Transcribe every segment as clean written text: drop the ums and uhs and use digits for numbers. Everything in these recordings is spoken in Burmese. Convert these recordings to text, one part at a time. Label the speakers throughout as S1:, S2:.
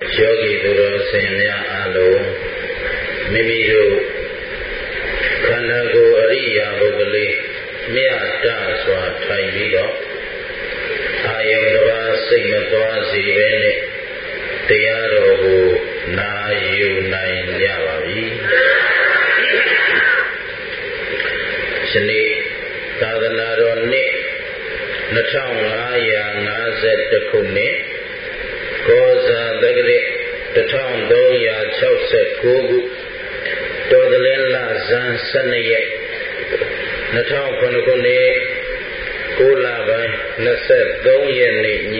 S1: ယောဂီသူတော်စင်များအားလုံးမိမိတို့ခန္ဓာကိုယ်အရိယာပုဂ္ဂလိမြတ်တစွာထိုင်ပြီးတော့အာယုန်တစ်ပါးစိတ်မသွားစေဘဲနဲ့တရားတော်ကိုနာယူနိုင်ကြပါပြီ။ယနေ့သာသနာတော်နှစ်2551ခုနှစ်ကောဇာတက္ကရာ1369ခုတော်သလင်းလဇန်12ရက်2009ခုနှစ်9လပိုင်း23ရက်နေ့ည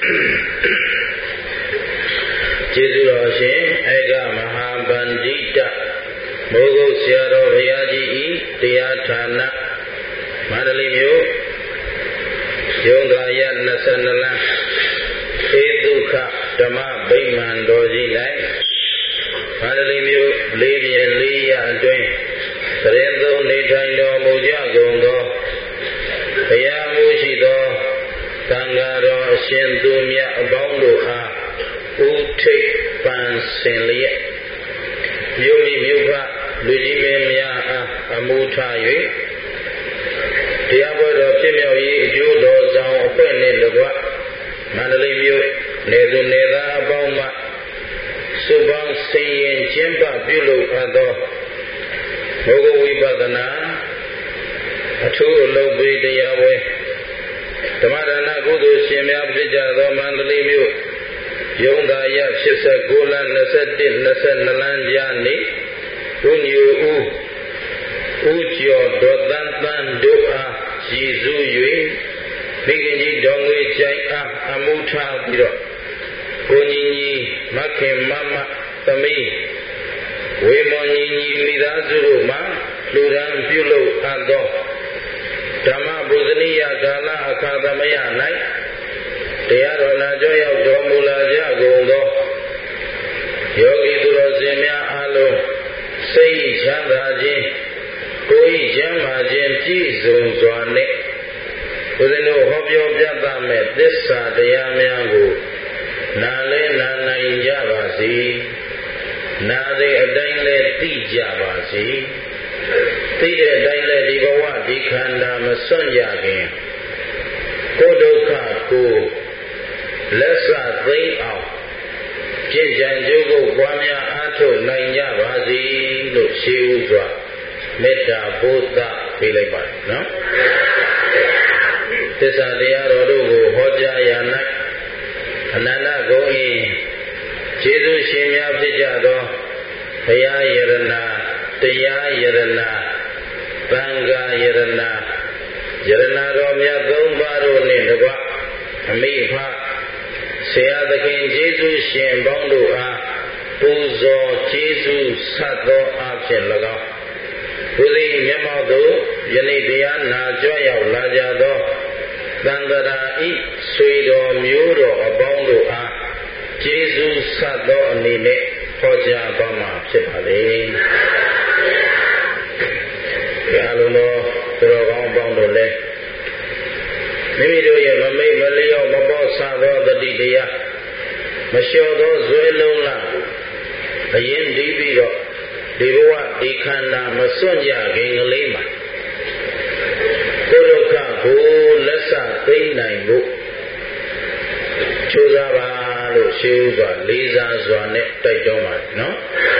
S1: ကျေးဇူးတော်ရှင်ဧကမဟာဗန္ဓိတမိုးကုတ်ဆရာတော်ဘုရားကြီးဤတရားဌာနမန္တလေးမြို့ရုံးသာရ22လမ်းဧတုခဓမ္မဗိမာန်တော်ကြီး၌မန္တလေးမြို့လေးပြည့်လေးရအတွင်းသရင်သုံးနေထိုင်တော်မူကြကုန်သောဘုရားမှုရှိသောသံဃာတော်အရှင်သူမြတ်အပေါင်းတို့အားဥထိပ်ပန်းစင်လျက်မြို့မိမြို့ဖလူကြီးမင်းများအားအမှုထား၍တရားပွဲတော်ဖြစ်မြောက်ရေးအကျိုးတော်ဆောင်အဖွဲ့နှင့်တကွမန္တလေးမြို့နေသူနေသားအပေါင်းမှစုပေါင်းဆင်ရင်ကျင်းပပြုလုပ်အပ်သောဘုဂဝိပဿနာအထူးအလုပ်ပေးတရားပွဲဓမ္မဒါနကုသိုလ်ရှင်များဖြစ်ကြသောမန္တလေးမြို့ရုံးသာရ89လမ်း21 22လမ်းကြားနေဦးညူဦးကျော်ဒေါ်တန်းတန်းတို့အားရည်စူး၍မိခင်ကြီးတော်ငွေကြိုင်အားအမှုထားပြီးတော့ကိုညီညီမခင်မမသမီးဝေမောညီညီမိသားစုတို့မှလူရန်ပြုလုပ်အပ်သောဓမ္မဗုဒ္ဓနိယကာလအခါသမယ၌တရားတော်နာကြောရောက်တော်မူလာကြကုန်သောယောဂီသူတော်စင်များအားလုံးစိတ်ချမ်းသာခြင်းကိုယ်ချမ်းသာခြင်းပြည့်စုံစွာနဲ့ဘုရားတို့ဟောပြောပြသမဲ့သစ္စာတရားများကိုနာလဲနာနိုင်ကြပါစေနာတဲ့အတိုင်းလဲသိကြပါစေသိတဲ့အတိုင်းလဲဒီဘဝဒီခန္ဓာမစွန့်ကြခင်ကိုယ်ဒုက္ခကိုလက်စသိမ်းအောင်ပြည့်ကြံကြိုးကိုပွားများအားထုတ်နိုင်ကြပါစေလို့ရှိဥစွာမေတ္တာဘုဒ္ဓပေးလိုက်ပါတယ်နော်သစ္စာတရားတော်တို့ကိုဟောကြားရ၌အနန္တဂုဏ်ဤကျေးဇူးရှင်များဖြစ်ကြသောဘုရားယရဏတရားယရဏသံဃာယရဏယရဏတော်မြတ်သုံးပါးတို့နှင့်တကွအမိဖဆရာသခင်ကျေးဇူးရှင်ပေါင်းတို့အားပူဇော်ကျေးဇူးဆက်သောအားဖြင့်၎င်းဘုရားမျက်မှောက်သို့ယနေ့တရားနာကြွရောက်လာကြသောသံဃာဤဆွေတော်မျိုးတော်အပေါင်းတို့အားကျေးဇူးဆက်သောအနေနဲ့ဟောကြားပါမှာဖြစ်ပါလေ။အားလုံးသောသူတော်ကောင်းအပေါင်းတို့လည်းမိမိတို့ရဲ့မမိတ်မလျော့မပေါ့ဆသောတတိတရားမလျှော်သောဇွဲလုံးလားအရင်ဒီပြီးတော့ဒီဘဝဒီခန္ဓာမစွန့်ကြခင်ကလေးမှာကိုယ်ဒုက္ခကိုလက်စသိမ့်နိုင်ဖို့ကြိုးစားပါလို့ရှင်းဥစွာလေးစားစွာနဲ့တိုက်တွန်းပါတယ်နော်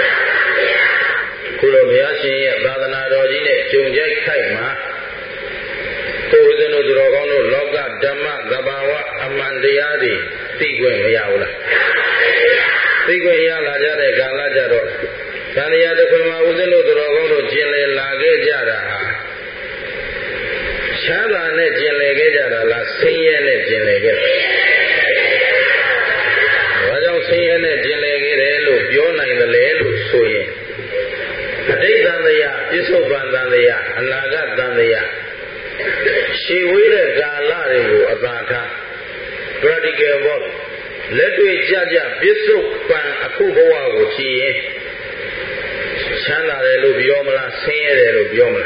S1: ခုလိုဘုရားရှင်ရဲ့သာသနာတော်ကြီးနဲ့ကြုံကြိုက်ခိုက်မှာကိုယ်ဦးဇင်းတို့သူတော်ကောင်းတို့လောကဓမ္မသဘာဝအမှန်တရားတွေသိခွင့်မရဘူးလားသိခွင့်ရလာကြတဲ့ကာလကြတော့သံဃာတစ်ခွင်မှာဦးဇင်းတို့သူတော်ကောင်းတို့ကျင်လည်လာခဲ့ကြတာဟာချမ်းသာနဲ့ကျင်လည်ခဲ့ကြတာလားဆင်းရဲနဲ့ကျင်လည်ခဲ့တယ်။ဘာကြောင့်ဆင်းရဲနဲ့ကျင်လည်ခဲ့တယ်လို့ပြောနိုင်တယ်လဲလို့ဆိုရင်အတိတ်သံဃာပြစ္ဆုတ်ပန်သံဃာအနာဂတ်သံဃာရှေးဝေးတဲ့ကာလတွေကိုအသာထား practical ပေါ့လက်တွေ့ကြကြပြစ္ဆုတ်ပန်အခုဘဝကိုကြည့်ရင်ချမ်းသာတယ်လို့ပြောမလားဆင်းရဲတယ်လို့ပြောမလား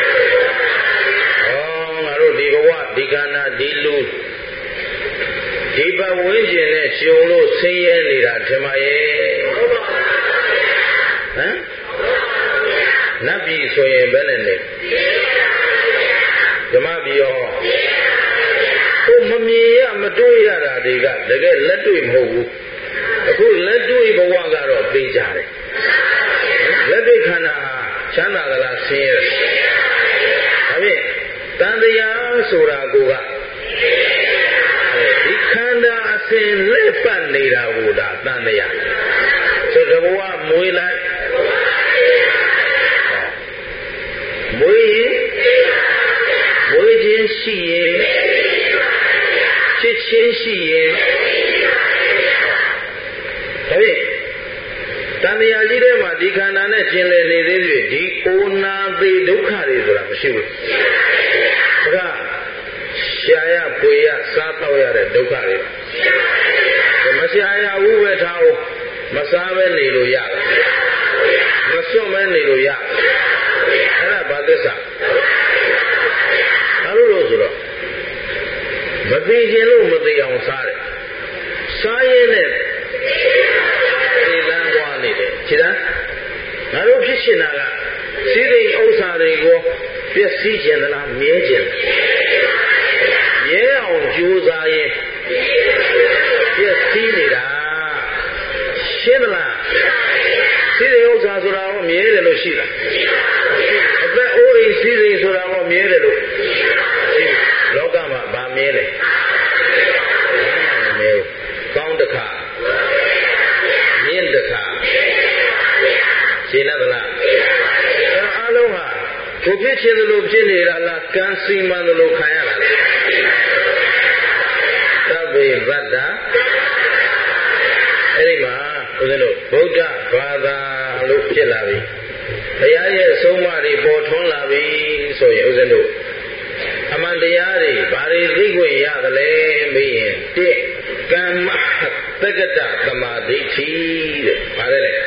S1: ငါတို့ဒီဘဝဒီခန္ဓာဒီလူဒီပတ်ဝန်းကျင်နဲ့ကျုံလို့ဆင်းရဲနေတာထင်ပါရဲ့ဟမ်နတ်ပြည်ဆိုရင်ဘယ်နဲ့နေဓမ္မပြည်ရောဟိုမမြင်ရမတွေ့ရတာတွေကတကယ်လက်တွေ့မဟုတ်ဘူးအခုလက်တွေ့ဘဝကတော့သိကြတယ်လက်တွေ့ခန္ဓာဟာချမ်းသာသလားဆင်းရဲတယ်ဒါဖြင့်တန်တရားဆိုတာကဒီခန္ဓာအစဉ်လက်ပတ်နေတာကိုဒါတန်တရားဆိုတော့ဘဝမွေးလိုက်မွေးရင်မွေးခြင်းရှိရင်ချစ်ချင်းရှိရင်ဒါဖြင့်တန်တရားကြီးထဲမှာဒီခန္ဓာနဲ့ကျင်လည်နေသေးပြီဒီအိုနာပေဒုက္ခတွေဆိုတာမရှိဘူးဒါကရှားရပွေရစားတော့ရတဲ့ဒုက္ခတွေမရှားရဘူးပဲထားအောင်မစားပဲနေလို့ရတယ်မစွန့်ပဲနေလို့ရအဲ့ဒါဘာသစ္စာဘာလို့ဆိုတော့မသိခြင်းလို့မသိအောင်စားတယ်စားရင်းနဲ့ဒီလမ်းသွားနေတယ်ခြေတန်းငါတို့ဖြစ်ရှင်တာကစီးစိမ်ဥစ္စာတွေကိုပျက်စီးခြင်းသလားမြဲခြင်းရဲအောင်ကြိုးစားရင်ပျက်စီးနေတာရှင်းသလားစီးစိမ်ဥစ္စာဆိုတာကမြဲတယ်လို့ရှိလားအသက်အိုးအိမ်စီးစိမ်ဆိုတာကမြဲတယ်လို့လောကမှာဗာမြဲတယ်မမြဲဘူးကောင်းတစ်ခါမြင့်တစ်ခါရှင်းသလားအားလုံးဟာကိုဖြစ်ခြင်းလို့ဖြစ်နေတာလားကံစီမံလို့ခံရတာလားသဗ္ဗေဗတ္တအဲ့ဒီမှာဦးဇင်းတို့ဗုဒ္ဓဘာသာလို့ဖြစ်လာပြီဘုရားရဲ့အဆုံးအမတွေပေါ်ထွန်းလာပြီဆိုရင်ဦးဇင်းတို့အမှန်တရားတွေဘာတွေသိခွင့်ရသလဲမေးရင်တစ်ကမ္မတက္ကတသမာဓိဋ္ဌိတဲ့ဘာလဲလဲ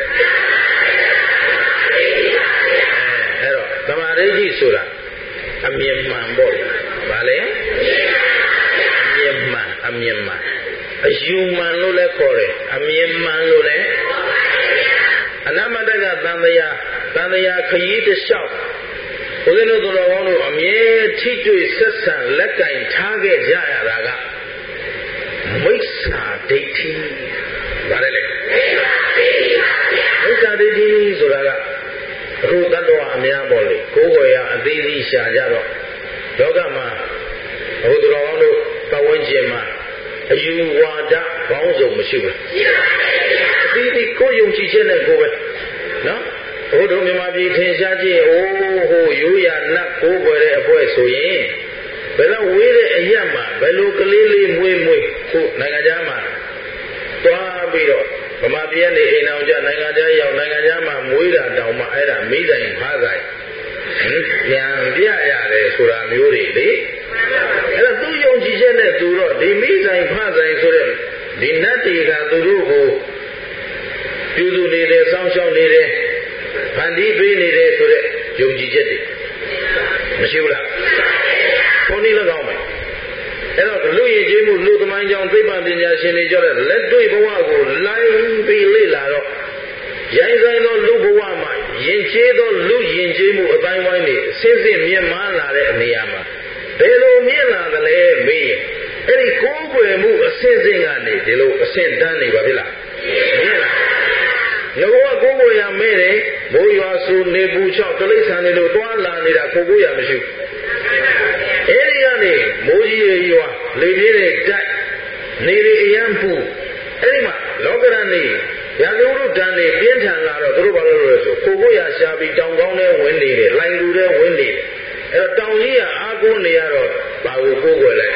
S1: အဲ့တော့သမာဓိဋ္ဌိဆိုတာအမြင်မှန်ပေါ့ဘာလဲအမြင်မှန်အယူမှန်လို့လည်းခေါ်တယ်အမြင်မှန်လို့လည်းအနမတကသံဃာခရီးတစ်လျှောက်ဘုရားတို့တော်ကောင်းတို့အမြဲထိတွေ့ဆက်ဆံလက်ကင်ထားခဲ့ကြရတာကမိစ္ဆာဒိဋ္ဌိဗါလဲလေမိစ္ဆာဒိဋ္ဌိဆိုတာကအခုတတ္တဝါအများပေါ်လေကိုယ်ဝယ်ရအသေးသေးရှာကြတော့လောကမှာဘုရားတော်ကောင်းတို့ပတ်ဝန်းကျင်မှာအယူဝါဒဘောင်းစုံမရှိဘူးအသေးသေးကိုယ်ယုံကြည်ချက်နဲ့ကိုယ်ပဲနော်ဘုဒ္ဓမြန်မာပြည်ထင်ရှားကြည့်ဟိုရိုးရနတ်ကိုယ်ွယ်တဲ့အဖွဲဆိုရင်ဘယ်တော့ဝေးတဲ့အရက်မှာဘယ်လိုကလေးလေးမွေးခုနိုင်ငံခြားမှာတွားပြီးတော့ဗမာပြည်ကနေအိမ်အောင်ကြနိုင်ငံခြားရောက်နိုင်ငံခြားမှာမွေးတာတောင်မှအဲ့ဒါမိတိုင်ဖားဆိုင်ပြန်ပြရတယ်ဆိုတာမျိုးတွေလေအဲ့တော့သူယုံကြည်ချက်နဲ့သူတော့ဒီမိတိုင်ဖားဆိုင်ဆိုတဲ့ဒီနတ်တွေကသူတို့ကိုပြုစုနေတယ်စောင့်ရှောက်နေတယ်ဖန်တီးပေးနေတယ်ဆိုတဲ့ယုံကြည်ချက်တွေမရှိဘူးလားဘုန်းကြီးလည်းကောင်းမယ်အဲ့တော့လူရည်ကြီးမှုလူသမိုင်းကြောင့်သိပ္ပံပညာရှင်တွေကြောတဲ့လက်တွေ့ဘဝကိုလိုက်ပြီးလေ့လာတော့ရိုင်းဆိုင်သောလူဘဝမှာယဉ်ကျေးသောလူယဉ်ကျေးမှုအတိုင်းဝိုင်းတွေအစစ်စစ်မြင့်မားလာတဲ့အနေအမှာဘယ်လိုမြင့်လာသလဲမေးရင်အဲ့ဒီကိုယ်ွယ်မှုအစစ်စစ်ကနေဒီလိုအစစ်တန်းနေပါဖြစ်လားမြင့်လာငါကကိုယ်ကိုယ်ရမဲတယ်မိုးရွာဆူနေပူချောက်တိရစ္ဆာန်တွေလိုတွားလာနေတာကိုယ်ကိုယ်ရမရှိဘူးအဲဒီကနေမိုးကြီးရွာလေပြင်းတွေတက်နေတွေအရန်ပူအဲဒီမှာလောကရန်နေရလူတို့တန်နေပြင်းထန်လာတော့သူတို့ဘာလို့လဲဆိုကိုယ်ကိုယ်ရရှာပြီးတောင်ကောင်းထဲဝင်နေတယ်လိုင်လူထဲဝင်နေတယ်အဲတော့တောင်ကြီးကအားကိုးနေရတော့ဘာကိုကိုယ်ကိုယ်လဲ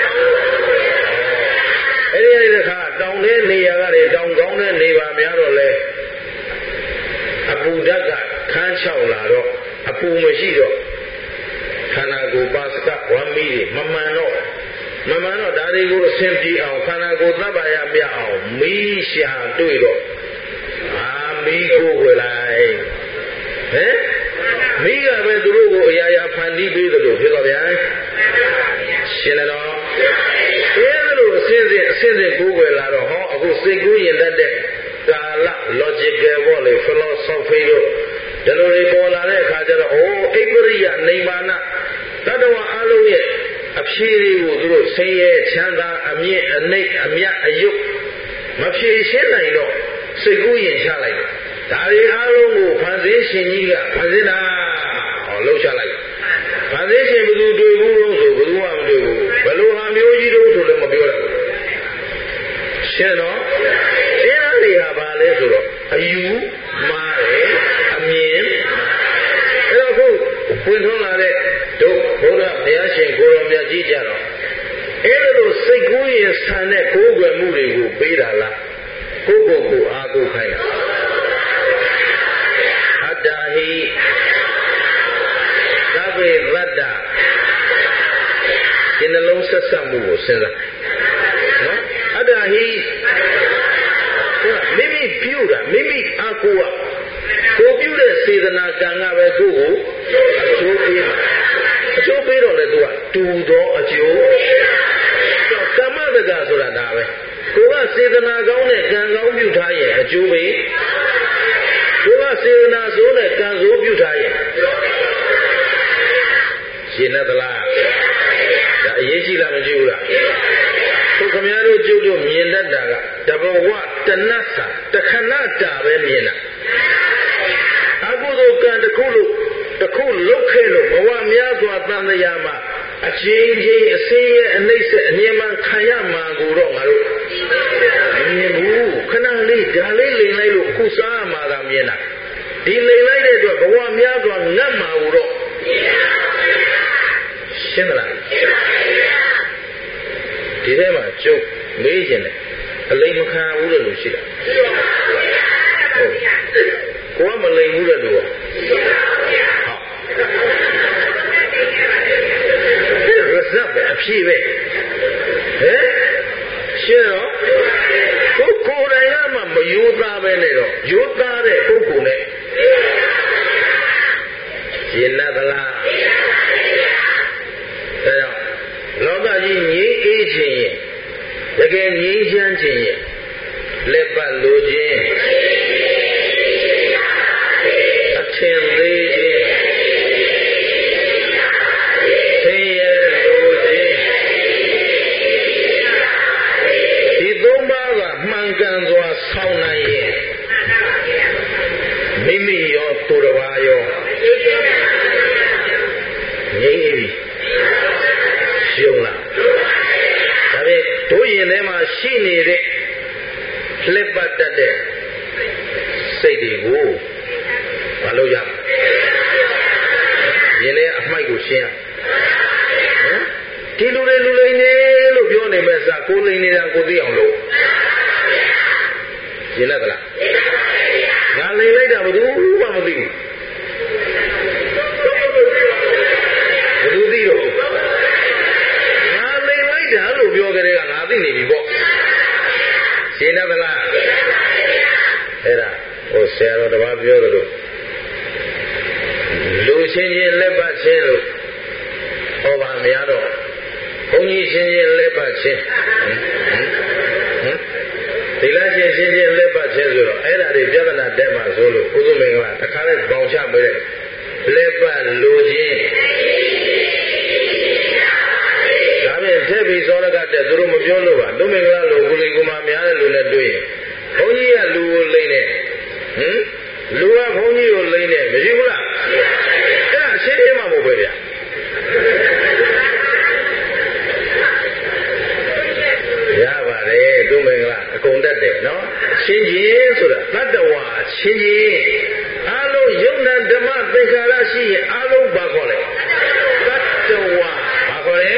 S1: အဲဒီတခါတောင်ထဲနေရကတွေတောင်ကောင်းထဲနေပါများတော့လဲအပူဓာတ်ကခန်းချောက်လာတော့အပူမရှိတော့ခန္ဓာကိုယ်ပါစကဝမ်းမီးတွေမမှန်တော့ဒါတွေကိုအဆင်ပြေအောင်ခန္ဓာကိုယ်သဗ္ဗယပြအောင်မီးရှာတွေ့တော့မီးကိုဝယ်လိုက်ဟမ်မီးကပဲသူတို့ကိုအရာရာဖန်တီးပေးသလိုဖြစ်တော့ဗျာရှင်းတယ်နော်အဲဒါလိုအစင်းကိုယ်ွယ်လာတော့ဟောအခုစိတ်ကူးရင်တတ်တဲ့ကာလ logical ပေါ့လေ philosophy တို့ဒီလိုတွေပေါ်လာတဲ့အခါကျတော့အိပရိယနိဗ္ဗာန်တတ္တဝါအလုံးရဲ့အဖြေတွေကိုသူတို့ဆင်းရဲချမ်းသာအမြင့်အနှိမ့်အမြတ်အယုတ်မဖြေရှင်းနိုင်တော့စိတ်ကူးရင်ချလိုက်တယ်ဒါတွေအလုံးကိုဖန်ဆင်းရှင်ကြီးကဖန်ဆင်းတာလှုပ်ရှားလိုက်ဖန်ဆင်းရှင်ဘယ်သူတွေ့ဘူးလို့ဆိုဘယ်သူမှမတွေ့ဘူးဘယ်လိုဟာမျိုးကြီးတုံးဆိုလည်းမပြောတတ်ဘူးရှင်းတော့တရားတွေဟာဘာလဲဆိုတော့အယူမှားတယ်အမြင်အဲ့တော့ခုဝင်ထွန်းလာတဲ့တို့ဘုရားဘုရားရှင်ကိုရောမြတ်ကြီးကြတော့အဲ့လိုစိတ်ကူးရင်ဆန်တဲ့ကိုယ်ွယ်မှုတွေကိုပေးတာလားကိုယ့်ကိုယ်ကိုအားကိုးခိုင်းတာအတ္တဟိသဗ္ဗေသတ္တဒီနှလုံးဆက်ဆက်မှုကိုစဉ်းစားနော်အတ္တဟိမိမိပြုတာမိမိအားကိုးရကိုပြုတဲ့စေတနာကံကပဲကိုယ့်ကိုအကျိုးပေးမှာအကျိုးပေးတော့လေသူကတူသောအကျိုးကမ္မတက္ကဆိုတာဒါပဲကိုကစေတနာကောင်းတဲ့ကံကောင်းပြုထားရဲ့အကျိုးပေးကိုကစေတနာဆိုးတဲ့ကံဆိုးပြုထားရဲ့ရှင်းသလားဒါအရေးကြီးလားမကြည့်ဘူးလားကိုခင်ဗျားတို့ကျုပ်တို့မြင်တတ်တာကတဘောဝတဏ္ဍစာတခဏတာပဲမြင်တာအကုသိုလ်ကံတစ်ခုလုတ်ခဲ့လို့ဘဝများစွာတန်တရားမှာအချင်းချင်းအစင်းရဲ့အနှိမ့်ဆက်အမြဲမှခံရမှာကိုတော့ငါတို့မြင်ဘူးခဏလေးဒါလေးလိန်လိုက်လို့အခုစားရမှာကမြင်တာဒီလိန်လိုက်တဲ့အတွက်ဘဝများစွာငတ်မှာကိုတော့ရှင်းသလားဒီထဲမှာကျုပ်မေးခြင်းတယ်အလိမ်မခံဘူးလို့ရှိတာဟုတ်ကိုကမလိမ်ဘူးတဲ့လို့ရစပ်ပဲအဖြစ်ပဲဟဲ့ရှင်းတော့ကိုယ်တိုင်ကမှမယိုးသားပဲနဲ့တော့ယိုးသားတဲ့ပုဂ္ဂိုလ်နဲ့ရှင်းသလားဒါကြောင့်လောကကြီးငြိမ်းအေးခြင်းရဲ့တကယ်ငြိမ်းချမ်းခြင်းရဲ့လက်ပတ်လိုခြင်းအထင်သေးခြင်းဆင်းရဲလိုခြင်းဒီသုံးပါးကမှန်ကန်စွာဆောင်နိုင်ရင်မိမိရောသူတစ်ပါးရောငြိမ်းအေးပြီရှုံးလားဒါပေမဲ့တို့ရင်ထဲမှာရှိနေတဲ့လက်ပတ်တတ်တဲ့စိတ်တွေကိုမလုပ်ရဘူးရင်ထဲအမိုက်ကိုရှင်းရဒီလူတွေလူလိမ့်နေလို့ပြောနေမဲ့စားကိုလိမ့်နေတာကိုသိအောင်လုပ်ရှင်းလားငါလိမ့်လိုက်တာဘယ်သူမှမသိဘူးဘယ်သူသိတော့လို့ပြောကြတဲ့ကငါသိနေပြီပေါ့ရှင်းသလားအဲ့ဒါဟိုဆရာတော်တပါးပြောသလိုလူချင်းချင်းလက်ပတ်ချင်းလို့ဟောပါများတော့ဘုန်းကြီးချင်းချင်းလက်ပတ်ချင်းဒီလားချင်းချင်းလက်ပတ်ချင်းဆိုတော့အဲ့ဒါတွေပြဿနာတက်မှာဆိုလို့ဥသုမင်္ဂလာတခါနဲ့ပေါင်ချပေးတဲ့လက်ပတ်လူချင်းထည့်ပြီးစောရကတဲ့သူတို့မပြောလို့ပါလူမင်္ဂလာလို့ကုလိကုမာများတဲ့လူနဲ့တွေ့ရင်ဘုန်းကြီးကလူကိုလိမ့်နေလူကဘုန်းကြီးကိုလိမ့်နေမရှိဘူးလားအဲ့ဒါအရှင်းရှင်းမှမဟုတ်ပဲဗျာရပါတယ်လူမင်္ဂလာအကုန်တတ်တယ်နော်ချင်းချင်းဆိုတာတတ္တဝါချင်းချင်းအားလုံးယုံနာဓမ္မသင်္ခါရရှိရင်အားလုံးဘာခေါ်လဲတတ္တဝါဘာခေါ်လဲ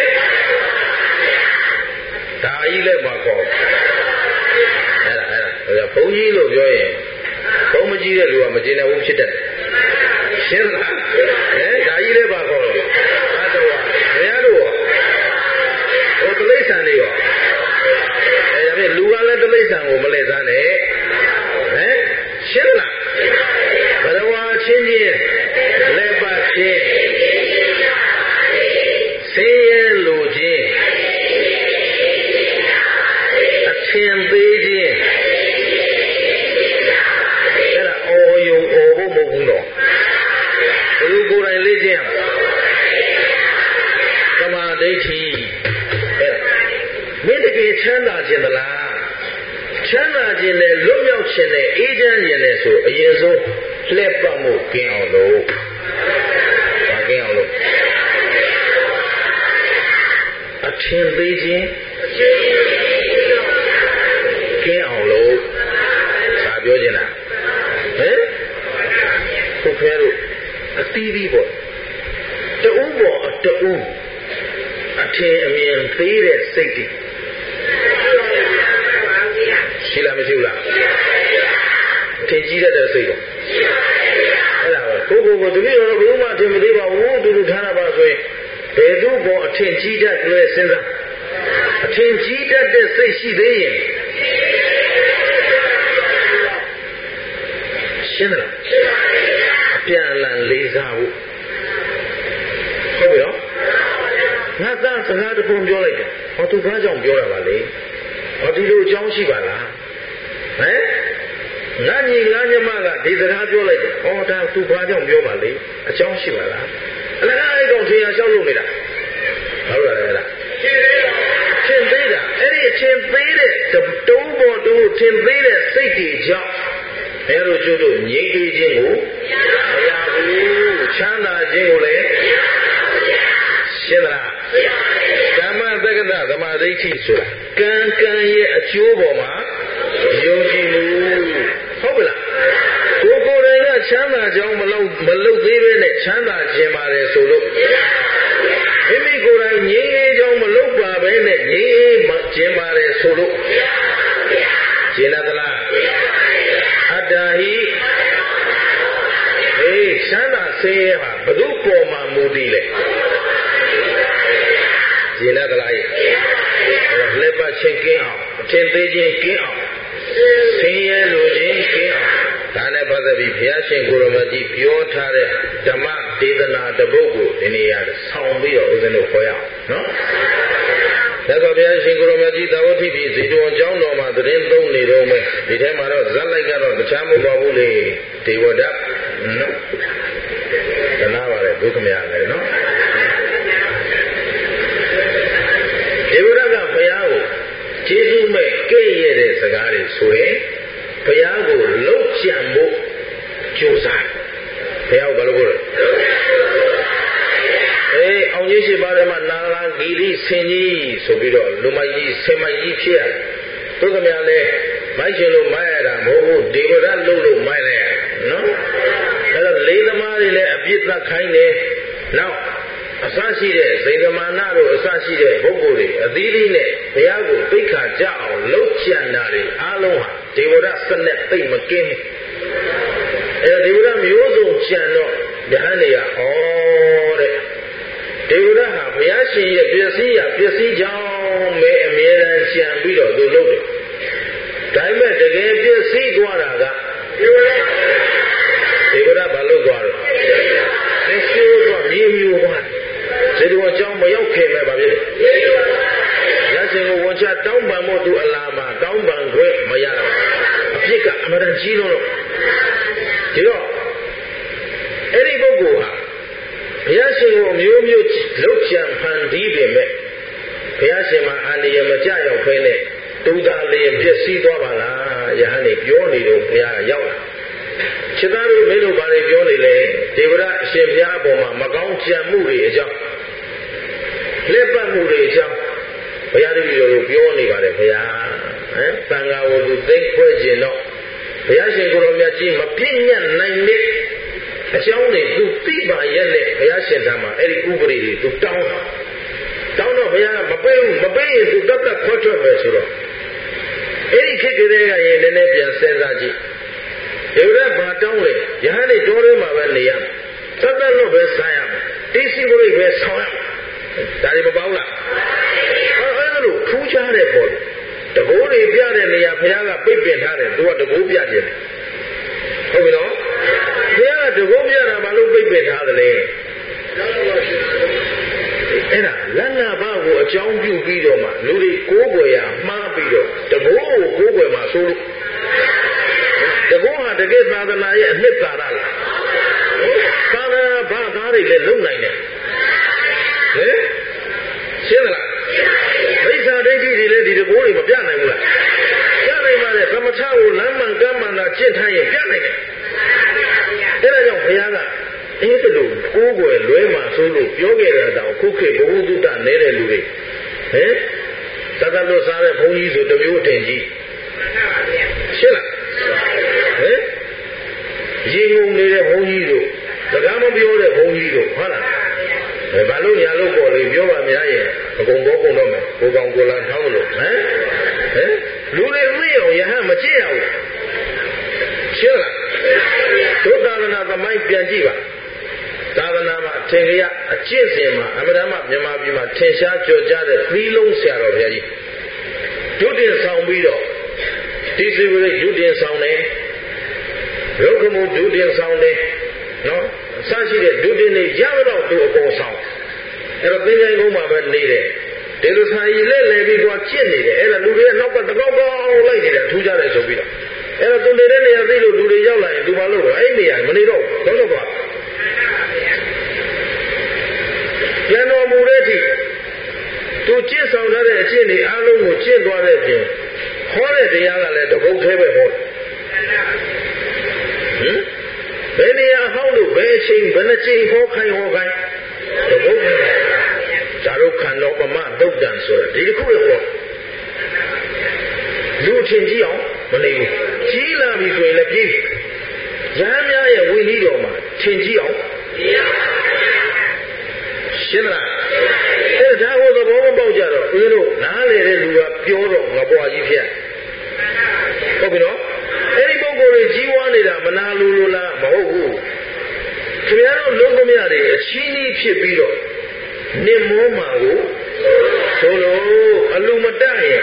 S1: ဒါကြီးလည်းမခေါ်အဲ့ဒါဘုန်းကြီးလို့ပြောရင်ဘုံမကြီးတဲ့လူကမကျေနပ်ဘူးဖြစ်တတ်တယ်ရှင်းလားဒါကြီးလည်းမခေါ်တော့အတ္တဝါဘယ်ရတော့ဟိုတိရစ္ဆာန်တွေရောဒါဖြင့်လူကလည်းတိရစ္ဆာန်ကိုမလဲစားနဲ့ရှင်းလားဘရဝါချင်းချင်းလက်ပတ်ချင်းဆင်းရဲလိုခြင်းကယ်ချမ်းသာခြင်းသလားချမ်းသာခြင်းနဲ့လွတ်မြောက်ခြင်းနဲ့အေးချမ်းခြင်းနဲ့ဆိုအရင်ဆုံးလှည့်ပတ်မှုကင်းအောင်လို့ဘာကင်းအောင်လို့အထင်သေးခြင်းကင်းအောင်လို့ဘာပြောချင်လားဟမ်ခုခဲတို့အသီးသီးပေါ့တူပေါ်တူအထင်အမြင်သေးတဲ့စိတ်တွေရှိလားမရှိဘူးလားထင်ကြီးတဲ့စိတ်တော့အဲ့ဒါကိုကိုတပည့်တော်ဘုရားမထင်မသေးပါဘူးတူထားတာပါဆိုရင်ဘယ်သူပေါ်အထင်ကြီးတတ်လဲစဉ်းစားအထင်ကြီးတတ်တဲ့စိတ်ရှိသေးရင်ရှင်းလားအပြန်အလှန်လေးစားဖို့ဟုတ်ပြီနော်ငါသားစကားတစ်ခုပြောလိုက်တယ်ဟောသူဘာကြောင့်ပြောတာပါလဲဟောဒီလိုအကြောင်းရှိပါလားဟမ်ငါညီငါညီမကဒီစကားပြောလိုက်တယ်ဟောဒါသူဘာကြောင့်ပြောပါလဲအကြောင်းရှိပါလားအလကားအဲ့ကောင်ထင်ရလျှောက်လို့နေတာဟုတ်လားလားထင်သေးတာအဲ့ဒီထင်သေးတဲ့တုံးပေါ်တူထင်သေးတဲ့စိတ်တွေကြောင့်ဘယ်လိုကျုပ်တို့ငြိမ်းအေးခြင်းကိုမရဘူးချမ်းသာခြင်းကိုလည်းရှင်းလားကမ္မသက္ကသသမာဓိဋ္ဌိဆိုတာကံကံရဲ့အကျိုးပေါ်မှာယုံကြည်မှုဟုတ်ပလားကိုယ်တိုင်ကချမ်းသာကြောင်းမလုပ်သေးပဲနဲ့ချမ်းသာခြင်းပါတယ်ဆိုလို့မိမိကိုယ်တိုင်ငြိမ်းအေးကြောင်းမလုပ်ပါပဲနဲ့ငြိမ်းအေးခြင်းပါတယ်ဆိုလို့ရှင်းသလားအတ္တဟိချမ်းသာဆင်းရဲဟာဘု து ပေါ်မှာမူတည်လေရှင်းသလားလက်ပတ်ချင်းကင်းအောင်အထင်သေးခြင်းကင်းအောင်ဆင်းရဲလိုခြင်းကင်းအောင်ဒါနဲ့ပတ်သက်ပြီးဘုရားရှင်ကိုရမကြီးပြောထားတဲ့ဓမ္မဒေသနာတစ်ပုဒ်ကိုဒီနေ့ရဆောင်ပြီးတော့ဦးဇင်းတို့ခေါ်ရအောင်နော်ဒါဆိုဘုရားရှင်ကိုရမကြီးသာဝတိပြည်ဇီတော်ကျောင်းတော်မှာသတင်းသုံးနေတော့မယ်ဒီထဲမှာတော့ဇက်လိုက်ကတော့တခြားမဟုတ်ပါဘူးလေဒေဝဒနော်တနာပါလေဒုက္ခမရလည်းနော်ဒေဝဒကဘုရားကိုကျေးဇူးမဲ့ကဲ့ရဲ့တဲ့စကားတွေဆိုရင်ဘုရားကိုလှုပ်ကြံဖို့ကြိုးစားဘုရားကိုဘာလို့ပြောလဲအောင်ကြီးရှိပါတယ်မှာနာလာဂီရိဆင်ကြီးဆိုပြီးတော့လူမကြီးဆင်မကြီးဖြစ်ရတယ်သူကများလဲမိုက်ရှင်လို့မိုက်ရတာမဟုတ်ဘူးဒေဝရလို့မိုက်လိုက်ရနော်အဲ့တော့လေးသမားတွေလည်းအပြစ်သတ်ခိုင်းတယ်နောက်အစရှိတဲ့ဇိန္ဒမာနတို့အစရှိတဲ့ပုဂ္ဂိုလ်တွေအသီးသီးနဲ့ဘုရားကိုသိက္ခာကြအောင်လှုပ်ကြံတာတွေအားလုံးဟာဒေဝရစနစ်သိမ့်မကင်းအဲ့ဒေဝရမျိုးစုံကြံတော့ယဟန်တွေကတဲ့ဒေဝရဟာဘုရားရှင်ရဲ့ပစ္စည်းကြောင့်ပဲအမြဲတမ်းကြံပြီးတော့သူလုပ်တယ်ဒါပေမဲ့တကယ်ပစ္စည်းသွားတာကဒေဝရဘာလို့သွားတော့ပစ္စည်းသွားမြေမျိုးသွားဇေတဝန်ကျောင်းမရောက်ခင်ပဲဗာဖြစ်တယ်ရရှင်ကိုဝန်ချတောင်းပန်ဖို့သူအလားမှာတောင်းပန်ခွင့်မရတော့အဖြစ်ကအမှန်တန်ကြီးလို့ဒီတော့အဲ့ဒီပုဂ္ဂိုလ်ဟာဘုရားရှင်ကိုအမျိုးမျိုးလှုပ်ကြံဖန်တီးပေမဲ့ဘုရားရှင်မှာအန္တရာယ်မကြရောက်ဖဲနဲ့တူတာလေးပြည့်စည်သွားပါလားယဟန်နေပြောနေတော့ဘုရားကရောက်လာခြေသားတို့မင်းတို့ဘာတွေပြောနေလဲဒေဝရအရှင်ဘုရားအပေါ်မှာမကောင်းကြံမှုတွေအကြောင်းလက်ပတ်မှုတွေအကြောင်းဘုရားတပည့်တော်တို့ပြောနေပါတယ်ဘုရားသံဃာဝတ္ထုသိခွဲခြင်းတော့ဘုရားရှင်ကိုယ်တော်မြတ်ကြီးမပြည့်ညတ်နိုင်တဲ့အကြောင်းတွေသူသိပါရဲ့နဲ့ဘုရားရှင်ထံမှာအဲ့ဒီဥပဒေတွေသူတောင်းတော့ဘုရားကမပေးဘူးမပေးရင်သူတတ်တတ်ခွတ်ထွက်ပဲဆိုတော့အဲ့ဒီခေတ်ကလေးကရင်လည်းပြန်စဉ်းစားကြည့်ဒေဝရဘာတောင်းလဲယဟန်နေတော်ထဲမှာပဲနေရမယ်တတ်တတ်လို့ပဲစားရမယ်တိစီကိုလေးပဲဆောင်းရမယ်ဒါတွေမပေါလားအဲ့ဒါလို့ထူးခြားတဲ့ပေါ်တကိုးတွေပြတဲ့နေရာဘုရားကပိတ်ပင်ထားတယ်သူကတကိုးပြခြင်းဟုတ်ပြီနော်ဘုရားကတကိုးပြတာဘာလို့ပိတ်ပင်ထားသလဲအဲ့ဒါလန္နာဘကိုအကြောင်းပြုပြီးတော့မှလူတွေကိုးကွယ်ရမှားပြီးတော့တကိုးကိုကိုးကွယ်မှာဆိုလို့တကိုးဟာတကယ်သာသနာရဲ့အနှစ်သာရလားသာသနာဘာသားတွေလည်းလုံနိုင်တယ်ဟင်ရှင်းသလားမိစ္ဆာဒိဋ္ဌိတွေလည်းဒီတကိုးတွေမပြနိုင်ဘူးလားပြနိုင်ပါလေသမထကိုလမ်းမှန်ကမ်းမှန်သာကျင့်ထားရင်ပြနိုင်တယ်အဲ့ဒါကြောင့်ဘုရားကအဲ့ဒါလို့ကိုးကွယ်လွဲမှဆိုလို့ပြောခဲ့တာတောင်ခုခေတ်ဘဝတုတ္တနေတဲ့လူတွေဟင်သတ္တလွတ်စားတဲ့ဘုန်းကြီးဆိုတမျိုးအထင်ကြီးရှင်းလားဟင်ရေငုံနေတဲ့ဘုန်းကြီးတို့စကားမပြောတဲ့ဘုန်းကြီးတို့ဟုတ်လားဘာလို့ညာလို့ပေါ်လေပြောပါများရဲ့အကုန်တော့ကုန်တော့မယ်ကိုကောင်ကိုလာထောင်းလို့ဟမ်လူတွေသိအောင်ယဟန်မကြည့်ရဘူးရှင်းလားဒုသာသနာသမိုင်းပြန်ကြည့်ပါသာသနာမှာအထင်ကြီးအကျင့်စဉ်မှာအမှန်တမ်းမြန်မာပြည်မှာထင်ရှားကြော်ကြားတဲ့သီးလုံးဆရာတော်ဘုရားကြီးဒုတင်ဆောင်ပြီးတော့တိစီဝိဒုတင်ဆောင်တယ်ရုပ်ခမှုဒုတင်ဆောင်တယ်နော်အစရှိတဲ့ဒုတင်တွေရတော့သူအကုန်ဆောင်အဲ့တော့သင်္ကြန်ကုန်းမှာပဲနေတယ်ဒေသစာကြီးလဲလဲပြီးတော့ကျင့်နေတယ်အဲ့ဒါလူတွေကနောက်ကတကောက်ကောက်လိုက်နေတယ်ထူးကြတယ်ဆိုပြီးတော့အဲ့တော့သူနေတဲ့နေရာသိလို့လူတွေရောက်လာရင်သူမလုပ်တော့အဲ့နေရာမနေတော့ဘူးတော့တော့ပြန်တော်မူတဲ့အထိသူကျင့်ဆောင်ထားတဲ့အကျင့်တွေအားလုံးကိုကျင့်သွားတဲ့ပြင်ဟောတဲ့တရားကလည်းတပုတ်သေးပဲဟောဘယ်နေရာဟောလို့ဘယ်အချိန်ဘယ်နှချိန်ဟောခိုင်းတပုတ်ဒါတို့ခန္ဓာပမသုတ်တံဆိုတာဒီတစ်ခုပဲဟောလူချင်းကြီးအောင်မနေဘူးကြီးလာပြီဆိုရင်လည်းပြေးရဟန်းများရဲ့ဝိနည်းတော်မှာထင်ကြီးအောင်ရှင်းလားအဲ့ဒါဟိုသဘောမပေါက်ကြတော့ဦးဇင်းတို့နားလေတဲ့လူကပြောတော့ငါပွားကြီးဖြစ်ဟုတ်ပြီနော်အဲ့ဒီပုဂ္ဂိုလ်တွေကြီးဝါနေတာမနာလို့လားမဟုတ်ဘူးခင်ဗျားတို့လုံးသမျှတွေအချင်းကြီးဖြစ်ပြီးတော့နစ်မောမှာကိုဆိုလို့အလူမတတ်ရင်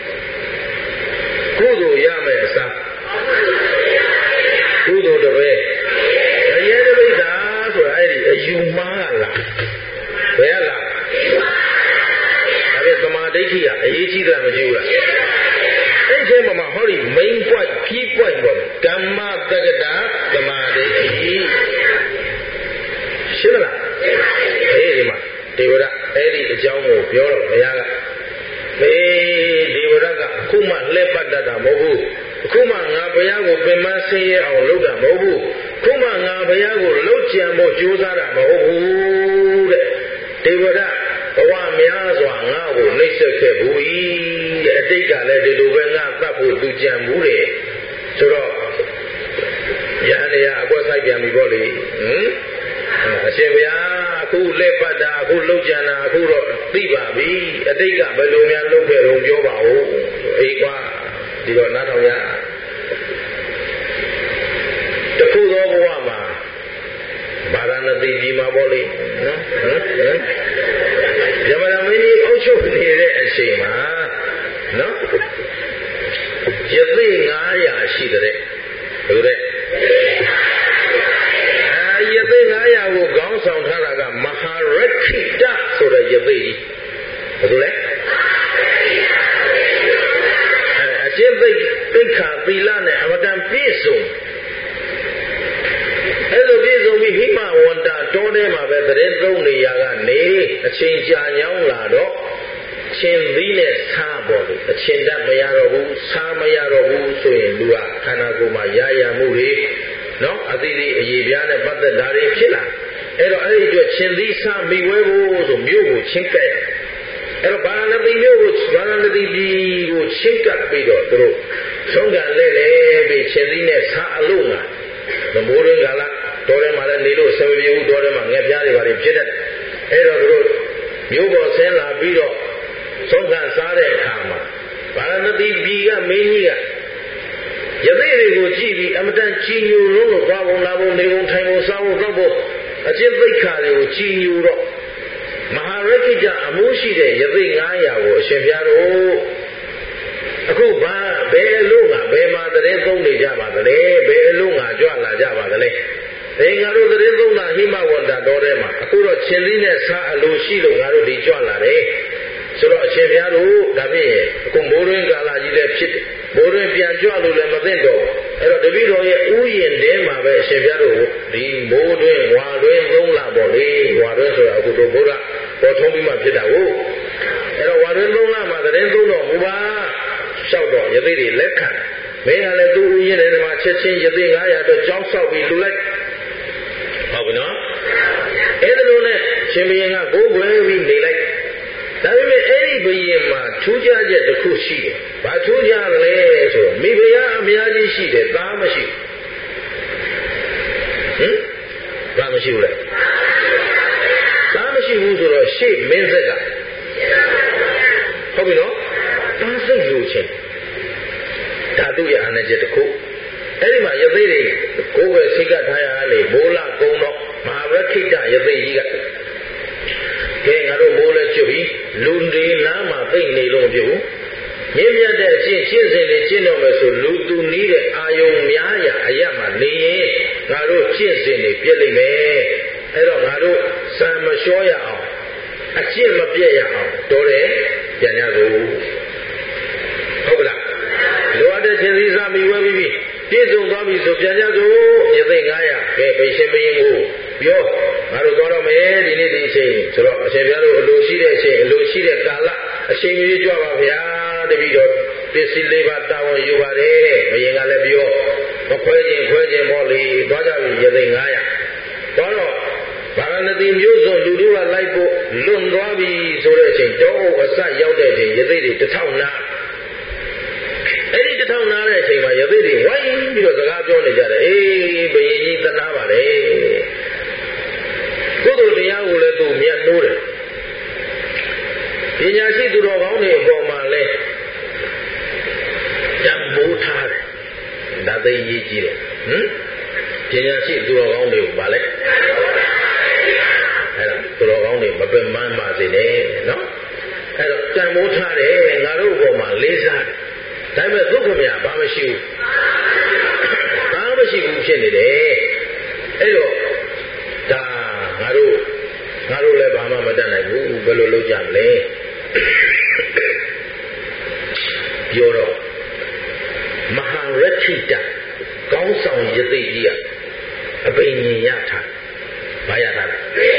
S1: ကုသိုလ်ရမယ်အစားကုသိုလ်တပည့်အရေးတပိဋ္ဌာဆိုတာအဲ့ဒီအယူမှားလားဘယ်လားအဲ့ဒီသမာဓိဋ္ဌိကအရေးကြီးတယ်မကြည့်ဘူးလားအဲ့ဒီမှာဟောဒီ main point key point ပေါ့ကမ္မတက္ကတာသမာဓိဋ္ဌိရှင်းလားအဲ့ဒီမှာဒေဝရအဲ့ဒီအကြောင်းကိုပြောတော့ဘုရားကဒေဝရကအခုမှလှည့်ပတ်တတ်တာမဟုတ်ဘူးအခုမှငါဘုရားကိုပင်မဆင်းရဲအောင်လုပ်တာမဟုတ်ဘူးအခုမှငါဘုရားကိုလှုပ်ကြံဖို့ကြိုးစားတာမဟုတ်ဘူးတဲ့ဒေဝရဘဝများစွာငါ့ကိုနှိပ်စက်ခဲ့ဘူးတဲ့အတိတ်ကလည်းဒီလိုပဲငါတတ်ဖို့သူကြံဘူးတဲ့ဆိုတော့ယဟန်ရအကွက်ဆိုင်ပြန်ပြီပေါ့လေအရှင်ဘုရားအခုလက်ပတ်တာအခုလှုပ်ကြံတာအခုတော့သိပါပြီအတိတ်ကဘယ်လိုများလုပ်ခဲ့တော့ပြောပါဦးအေးကွာဒီတော့နားထောင်ရတခုသောဘဝမှာဗာရာဏသီကြီးမှာပေါ့လေနော်ယမရမင်းကြီးအုပ်ချုပ်နေတဲ့အချိန်မှာနော်ယသိ900ရှိတဲ့ဟုတ်တဲ့ယသိ900ကိုခေါင်းဆောင်ထားတာကမဟာရခိတဆိုတဲ့ယသိကြီးဘယ်လိုလဲအကျင့်သိက္ခာသီလနဲ့အမတန်ပြည့်စုံအဲ့လိုပြည့်စုံပြီးဟိမဝန္တာတောထဲမှာပဲသတင်းသုံးနေရကနေအချိန်ကြာညောင်းလာတော့ချင်းသီးနဲ့စားပေါ်လို့အချင်းတတ်မရတော့ဘူးစားမရတော့ဘူးဆိုရင်လူကခန္ဓာကိုယ်မှာရရမှုတွေနော်အသီးသီးအရေးပြားနဲ့ပတ်သက်တာတွေဖြစ်လာအဲ့တော့အဲ့ဒီအတွက်ချင်းသီးစားမိဝဲဖို့ဆိုမြို့ကိုချင်းကဲ့အဲ့တော့ဗာရာဏသီမြို့ကိုဗာရာဏသီပြည်ကိုချင်းကပ်ပြီးတော့သူတို့ဆုံးကလဲလဲပြီးချင်းသီးနဲ့စားအလုံးကမိုးရင်းကလာတော်ထဲမှာလည်းနေလို့ဆံပြေဘူးတော်ထဲမှာငှက်ပြားတွေပါဖြစ်တတ်တယ်အဲ့တော့သူတို့မြို့ပေါ်ဆင်းလာပြီးတော့ဆုံးကစားတဲ့အခါမှာဗာရာဏသီပြည်ကမင်းကြီးကယသိတွေကိုကြည့်ပြီးအမတန်ကြည်ညိုလုံးလို့သွားပုံလာပုံနေပုံထိုင်ပုံစားဖို့တော့ဖို့အကျင့်သိက္ခာတွေကိုကြည်ညိုတော့မဟာရခိတအမှုရှိတဲ့ယသိ900ကိုအရှင်ဘုရားတို့အခုဘာဘယ်လိုငါဘယ်မှာသတင်းသုံးနေကြပါသလဲဘယ်လိုငါကြွလာကြပါသလဲငါတို့သတင်းသုံးတာဟိမဝန္တာတော်ထဲမှာအခုတော့ချင်းသီးနဲ့စားအလိုရှိလို့ငါတို့ဒီကြွလာတယ်ဆိုတော့အရှင်ဘုရားတို့ဒါဖြင့်အခုမိုးရင်းကာလကြီးလည်းဖြစ်တယ်မိုးရင်းပြန်ကြွလို့လည်းမသိတော့အဲ့တော့တပည့်တော်ရဲ့ဥယျာဉ်ထဲမှာပဲအရှင်ဘုရားတို့ဒီမိုးတွင်းဝါတွင်း3လပေါ့လေဝါတွင်းဆိုတာအခုတို့ဘုရားပေါ်ထုံးပြီးမှဖြစ်တာဟုတ်အဲ့တော့ဝါတွင်3လမှာသတင်းသုံးတော်မူပါလျှောက်တော့ယသိတွေလက်ခံမင်းကလည်းသူ့ဥယျာဉ်ထဲမှာချက်ချင်းယသိ900အတွက်ကြောင်းဆောက်ပြီးလှူလိုက်ဟုတ်ပြီနော်အဲ့ဒါလို့နဲ့ရှင်ဘုရင်ကကိုးကွယ်ပြီးနေလိုက်ဒါပေမဲ့အဲ့ဒီဘုရင်မှာထူးခြားချက်တစ်ခုရှိတယ်ဘာထူးခြားလဲဆိုမိဖုရားအများကြီးရှိတယ်သားမရှိဘာမရှိဘူးလဲသားမရှိဘူးဆိုတော့ရှေ့မင်းဆက်ကဟုတ်ပြီနော်သားစိတ်လိုခြင်းဒါသူ့ရဲ့အာဏာချက်တစ်ခုအဲ့ဒီမှာယသိတွေကိုယ်ပဲစိတ်ကထားရလေမိုးလကုံတော့မဟာဝခိတယသိကြီးကကဲငါတို့မိုးလဲကျွတ်ပြီးလူတွေနားမှာသိမ့်နေလို့မဖြစ်ဘူးမြင့်မြတ်တဲ့အကျင့်ရှင်းစဉ်လေးကျင့်တော့မယ်ဆိုလူသူနီးတဲ့အာယုံများရာအရမှာနေရင်ငါတို့ကျင့်စဉ်တွေပြည့်လိမ့်မယ်အဲ့တော့ငါတို့စံမလျှောရအောင်အကျင့်မပြည့်ရအောင်တော်တယ်ပြန်ကြစို့ဟုတ်ကလားလိုအပ်တဲ့ခြင်းစည်းစာမိဝဲပြီးပြည့်စုံသွားပြီဆိုပြန်ကြစို့ယသိ900ကဲပိရှင်မင်းကိုပြောငါတို့သွားတော့မယ်ဒီနေ့ဒီအချိန်ဆိုတော့အရှင်ဘုရားတို့အလိုရှိတဲ့အချိန်အလိုရှိတဲ့ကာလအချိန်ကြီးကြွပါဗျာတပည့်တော်ပစ္စည်းလေးပါတာဝန်ယူပါတယ်ဘုရင်ကလည်းပြောမခွဲခြင်းပေါ့လေသွားကြပြီယသိ900သွားတော့ဗာရဏသီမျိုးစုံလူတို့ကလိုက်ဖို့လွန်သွားပြီဆိုတဲ့အချိန်တောအုပ်အစရောက်တဲ့အချိန်ယသိတွေ1000နာအဲ့ဒီ1000နာတဲ့အချိန်မှာယသိတွေဝိုင်းပြီးတော့စကားပြောနေကြတယ်အေးဘုရင်ကြီးသနာပါတယ်ကုသိုလ်တရားကိုလည်းသူမြတ်လို့တယ်ပညာရှိသူတော်ကောင်းတွေအပေါ်မှာလဲတံမိုးထားတယ်ဒါသိရေးကြည့်တယ်ပညာရှိသူတော်ကောင်းတွေကိုဗာလဲအဲ့ဒါသူတော်ကောင်းတွေမပင်ပန်းပါစေနဲ့နော်အဲ့တော့တံမိုးထားတယ်ငါတို့အပေါ်မှာလေးစားတယ်ဒါပေမဲ့ဒုက္ခမြတ်ဘာမရှိဘူးဘာမရှိဘူးဖြစ်နေတယ်အဲ့တော့ဒါငါတို့လည်းဘာမှမတတ်နိုင်ဘူးဘယ်လိုလုပ်ကြမလဲပြောတော့မဟာရခိတကောင်းဆောင်ယသိကြီးကအဘိညာဉ်ရထားဘာရထားလဲ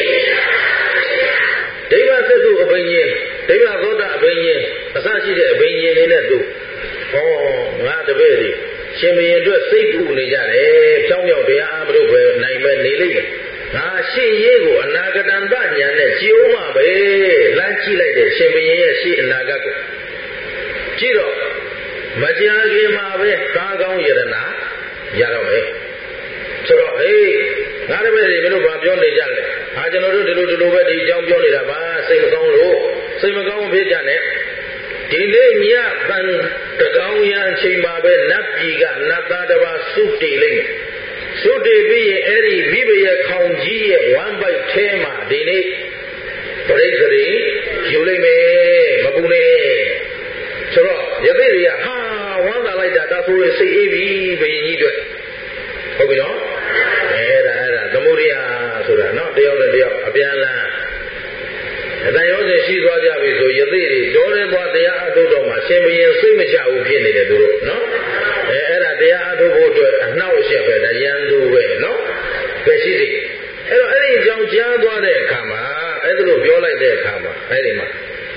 S1: ဒိဗ္ဗသတ္တုအဘိညာဉ်ဒိဗ္ဗသောတာအဘိညာဉ်အစရှိတဲ့အဘိညာဉ်လေးနဲ့သူဟောငါတပည့်တွေရှင်ဘုရင်အတွက်စိတ်ပူနေကြတယ်ဖြောင်းဖြောင်းတရားအားမလို့ပဲနိုင်မဲ့နေလိမ့်မယ်ငါရှေ့ရေးကိုအနာဂတံပညာနဲ့ကြည့်ဦးမှာပဲလမ်းကြည့်လိုက်တဲ့ရှင်ဘုရင်ရဲ့ရှေ့အနာဂတ်ကိုကြည့်တော့မကြာခင်မှာပဲသားကောင်းယရနာရတော့မယ်ဆိုတော့ဟေးငါတပည့်တွေမင်းတို့ဘာပြောနေကြလဲဟာကျွန်တော်တို့ဒီလိုပဲဒီအကြောင်းပြောနေတာပါစိတ်မကောင်းလို့စိတ်မကောင်းဖြစ်ကြနဲ့ဒီနေ့ညပန်တကောင်းရန်ချိန်မှာပဲနတ်ပြည်ကနတ်သားတစ်ပါးစုတည်လိမ့်မယ်စုတည်ပြီးရင်အဲ့ဒီမိဘရဲ့ခေါင်ကြီးရဲ့ဝမ်းပိုက်ထဲမှာဒီနေ့ပရိစ္ဆေယူလိမ့်မယ်မပူနဲ့ဆိုတော့ယသိတွေကဟာဝမ်းသာလိုက်တာဒါဆိုရင်စိတ်အေးပြီဘုရင်ကြီးတို့ဟုတ်ပြီနော်အဲ့ဒါသမုဒိယဆိုတာနော်တယောက်နဲ့တယောက်အပြန်လန်းအတန်ရောစင်ရှိသွားကြပြီဆိုယသိတွေတော်ရဲသွားတရားအထုတ်တော့မှရှင်ဘုရင်စိတ်မချဘူးဖြစ်နေတယ်သူတို့နော်အဲ့ဒါတရားအထုတ်ဖို့အတွက်အနှောက်အယှက်ပဲဒါရန်သူပဲနော်ပဲရှိစီအဲ့တော့အဲ့ဒီအကြောင်းကြားသွားတဲ့အခါမှာအဲ့ဒါလိုပြောလိုက်တဲ့အခါမှာအဲ့ဒီမှာ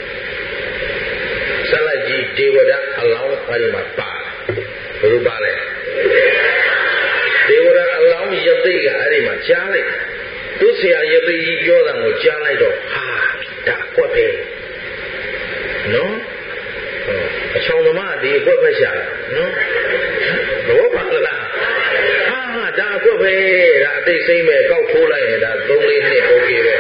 S1: ဆက်လိုက်ကြီးဒေဝဒအလောင်းအဲ့ဒီမှာပါဘယ်လိုပါလဲဒေဝဒအလောင်းယသိကအဲ့ဒီမှာကြားလိုက်သူဆရာယသိကြီးပြောတာကိုကြားလိုက်တော့ဟာဒါကွက်ပဲနော်အချောင်းသမားဒီကွက်ပဲရှာနော်ဘောပါလားဟာဒါကွက်ပဲဒါအသိစိမ့်မဲ့ကောက်ထိုးလိုက်ရင်ဒါ3-4နှစ်โอเคပဲ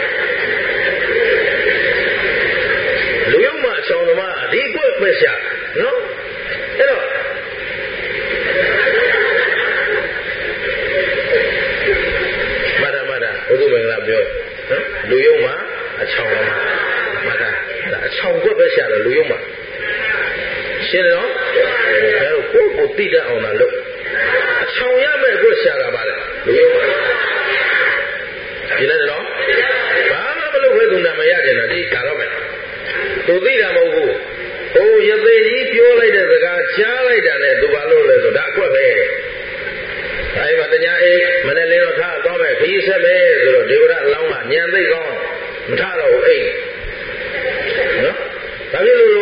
S1: လူယုံမှာအချောင်းသမားဒီကွက်ပဲရှာနော်အဲ့တော့ဘုသူမင်္ဂလာပြောလူယုံမှာအချောင်းမှာမတာအချောင်းကွက်ပဲရှာတယ်လူယုံမှာရှင်းတယ်နော်အဲကိုတိတတ်အောင်လားလို့အချောင်းရမဲ့ကွက်ရှာတာပါလေလူယုံမှာရှင်းတယ်နော်ဘာမှမလုပ်ဘဲသူနာမရကြတယ်ဒီကာတော့မယ်သူသိတာမဟုတ်ဘူးဟိုယသိကြီးပြောလိုက်တဲ့စကားကြားလိုက်တာနဲ့သူဘာလို့လဲဆိုဒါအကွက်ပဲအဲဒီမှာတရားအေးမနေ့လေးတော့ထားသွားမယ်ခရီးဆက်မယ်ဆိုတော့ဒေဝရအလောင်းကညံသိကောင်းမထတော့ဘူးအိမ်နော်ဒါဖြစ်လို့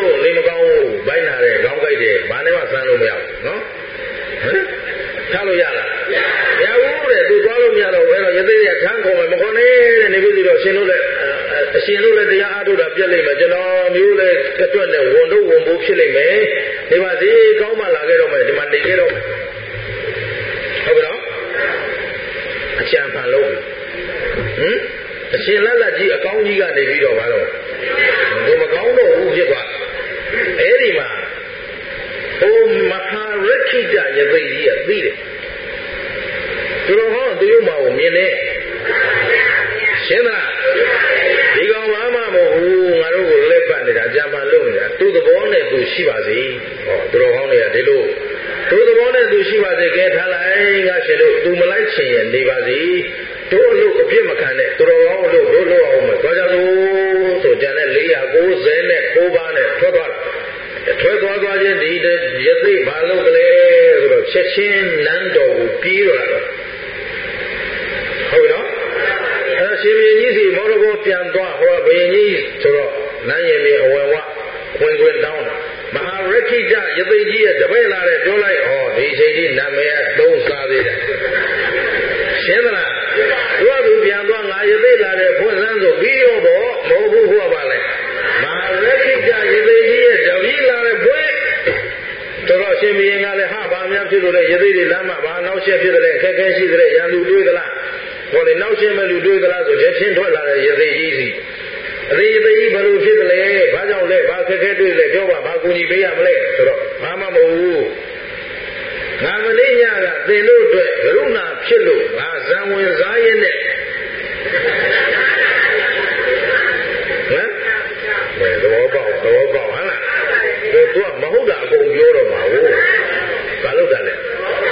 S1: တယ်ဘာနဲ့မှစမ်းလို့မရဘူးနော်ဟမ်ထားလို့ရလားမရဘူးတဲ့သူသွားလို့မရတော့ဘယ်တော့ရသေးတယ်ထမ်းခေါ်မယ်မခေါ်နဲ့တဲ့နေပြီတော့ရှင်တို့လည်းအရှင်တို့လည်းတရားအားထုတ်တာပြက်လိမ့်မယ်ကျွန်တော်မျိုးလည်းအတွတ်နဲ့ဝန်တို့ဝန်ဖို့ဖြစ်လိမ့်မယ်ဒီမှာဈေးကောင်းမှလာခဲ့တော့မယ်ဒီမှာနေခဲ့တော့မယ်ဟုတ်ကဲ့နော်အချမ်းဖန်လို့ဟမ်အရှင်လက်လက်ကြီးအကောင်းကြီးကနေပြီးတော့ဘာလို့ဘုမကောင်းတော့ဘူးဖြစ်သွားအဲ့ဒီမှာဟိုမဟာရခိတရသိကြီးကသိတယ်သူတော်ဟောသူရုပ်မှာကိုမြင်နေရှင်းလားဒီကောင်ဘာမှမဟုတ်ဘူးငါတို့ကိုလက်ပတ်နေတာကြံပန်လုပ်နေတာသူ့သဘောနဲ့သူရှိပါစေဟောသူတော်ဟောင်းတွေကဒီလိုသူ့သဘောနဲ့သူရှိပါစေကဲထားလိုက်ငါရှင်တို့သူမလိုက်ချင်ရင်နေပါစေတို့အလို့အပြစ်မခံနဲ့သူတော်ဟောင်းလို့တို့လို့အောင်မယ်သွားကြလို့ဆိုကြတဲ့499ပါးနဲ့ထွက်သွားခြင်းဒီရသိဘာလို့ကလေးဆိုတော့ချက်ချင်းနန်းတော်ကိုပြေးတော့တာဟုတ်နော်အဲရှင်ဘုရင်ကြီးစီမောရဘောပြန်သွားဟောဘုရင်ကြီးဆိုတော့နန်းရင်လေးအဝယ်ဝဝင်ခွင့်တောင်းတာမဟာရခိတရသိကြီးရဲ့တပည့်လာတဲ့ပြောလိုက်ဟောဒီချိန်ကြီးနာမည်ကသုံးစားသေးတယ်ရှင်းသလားသူပြန်သွားငါရသိလာတဲ့ဖွင့်စမ်းဆိုပြီးရောတော့မဟုတ်ဘူးဟောပါလဲမဟာရခိတရသိကြီးရဲ့တပည့်လာတဲ့ဖွင့်တော်ရှင်ဘုရင်ကလည်းဟာဘာများဖြစ်လို့လဲရသိတွေလမ်းမှာဘာနောက်ဆက်ဖြစ်တယ်လဲအခက်ခဲရှိတယ်ရန်သူတွေးသလားဟောလေနောက်ဆက်မဲ့လူတွေးသလားဆိုချက်ချင်းထွက်လာတဲ့ရသိကြီးစီအသေးသေးကြီးဘယ်လိုဖြစ်တယ်လဲဘာကြောင့်လဲဘာခက်ခဲတွေးလဲပြောပါဘာကူညီပေးရမလဲဆိုတော့ဘာမှမဟုတ်ဘူးငါမလေးညကသင်တို့အတွက်ကရုဏာဖြစ်လို့ငါဇံဝင်စားရင်းနဲ့ဟမ်ဘယ်သဘောပေါက်ဟမ်လားသူကမဟုတ်တာအကုန်ပြောတော့မှာဟုတ်ဘာလို့တာလဲ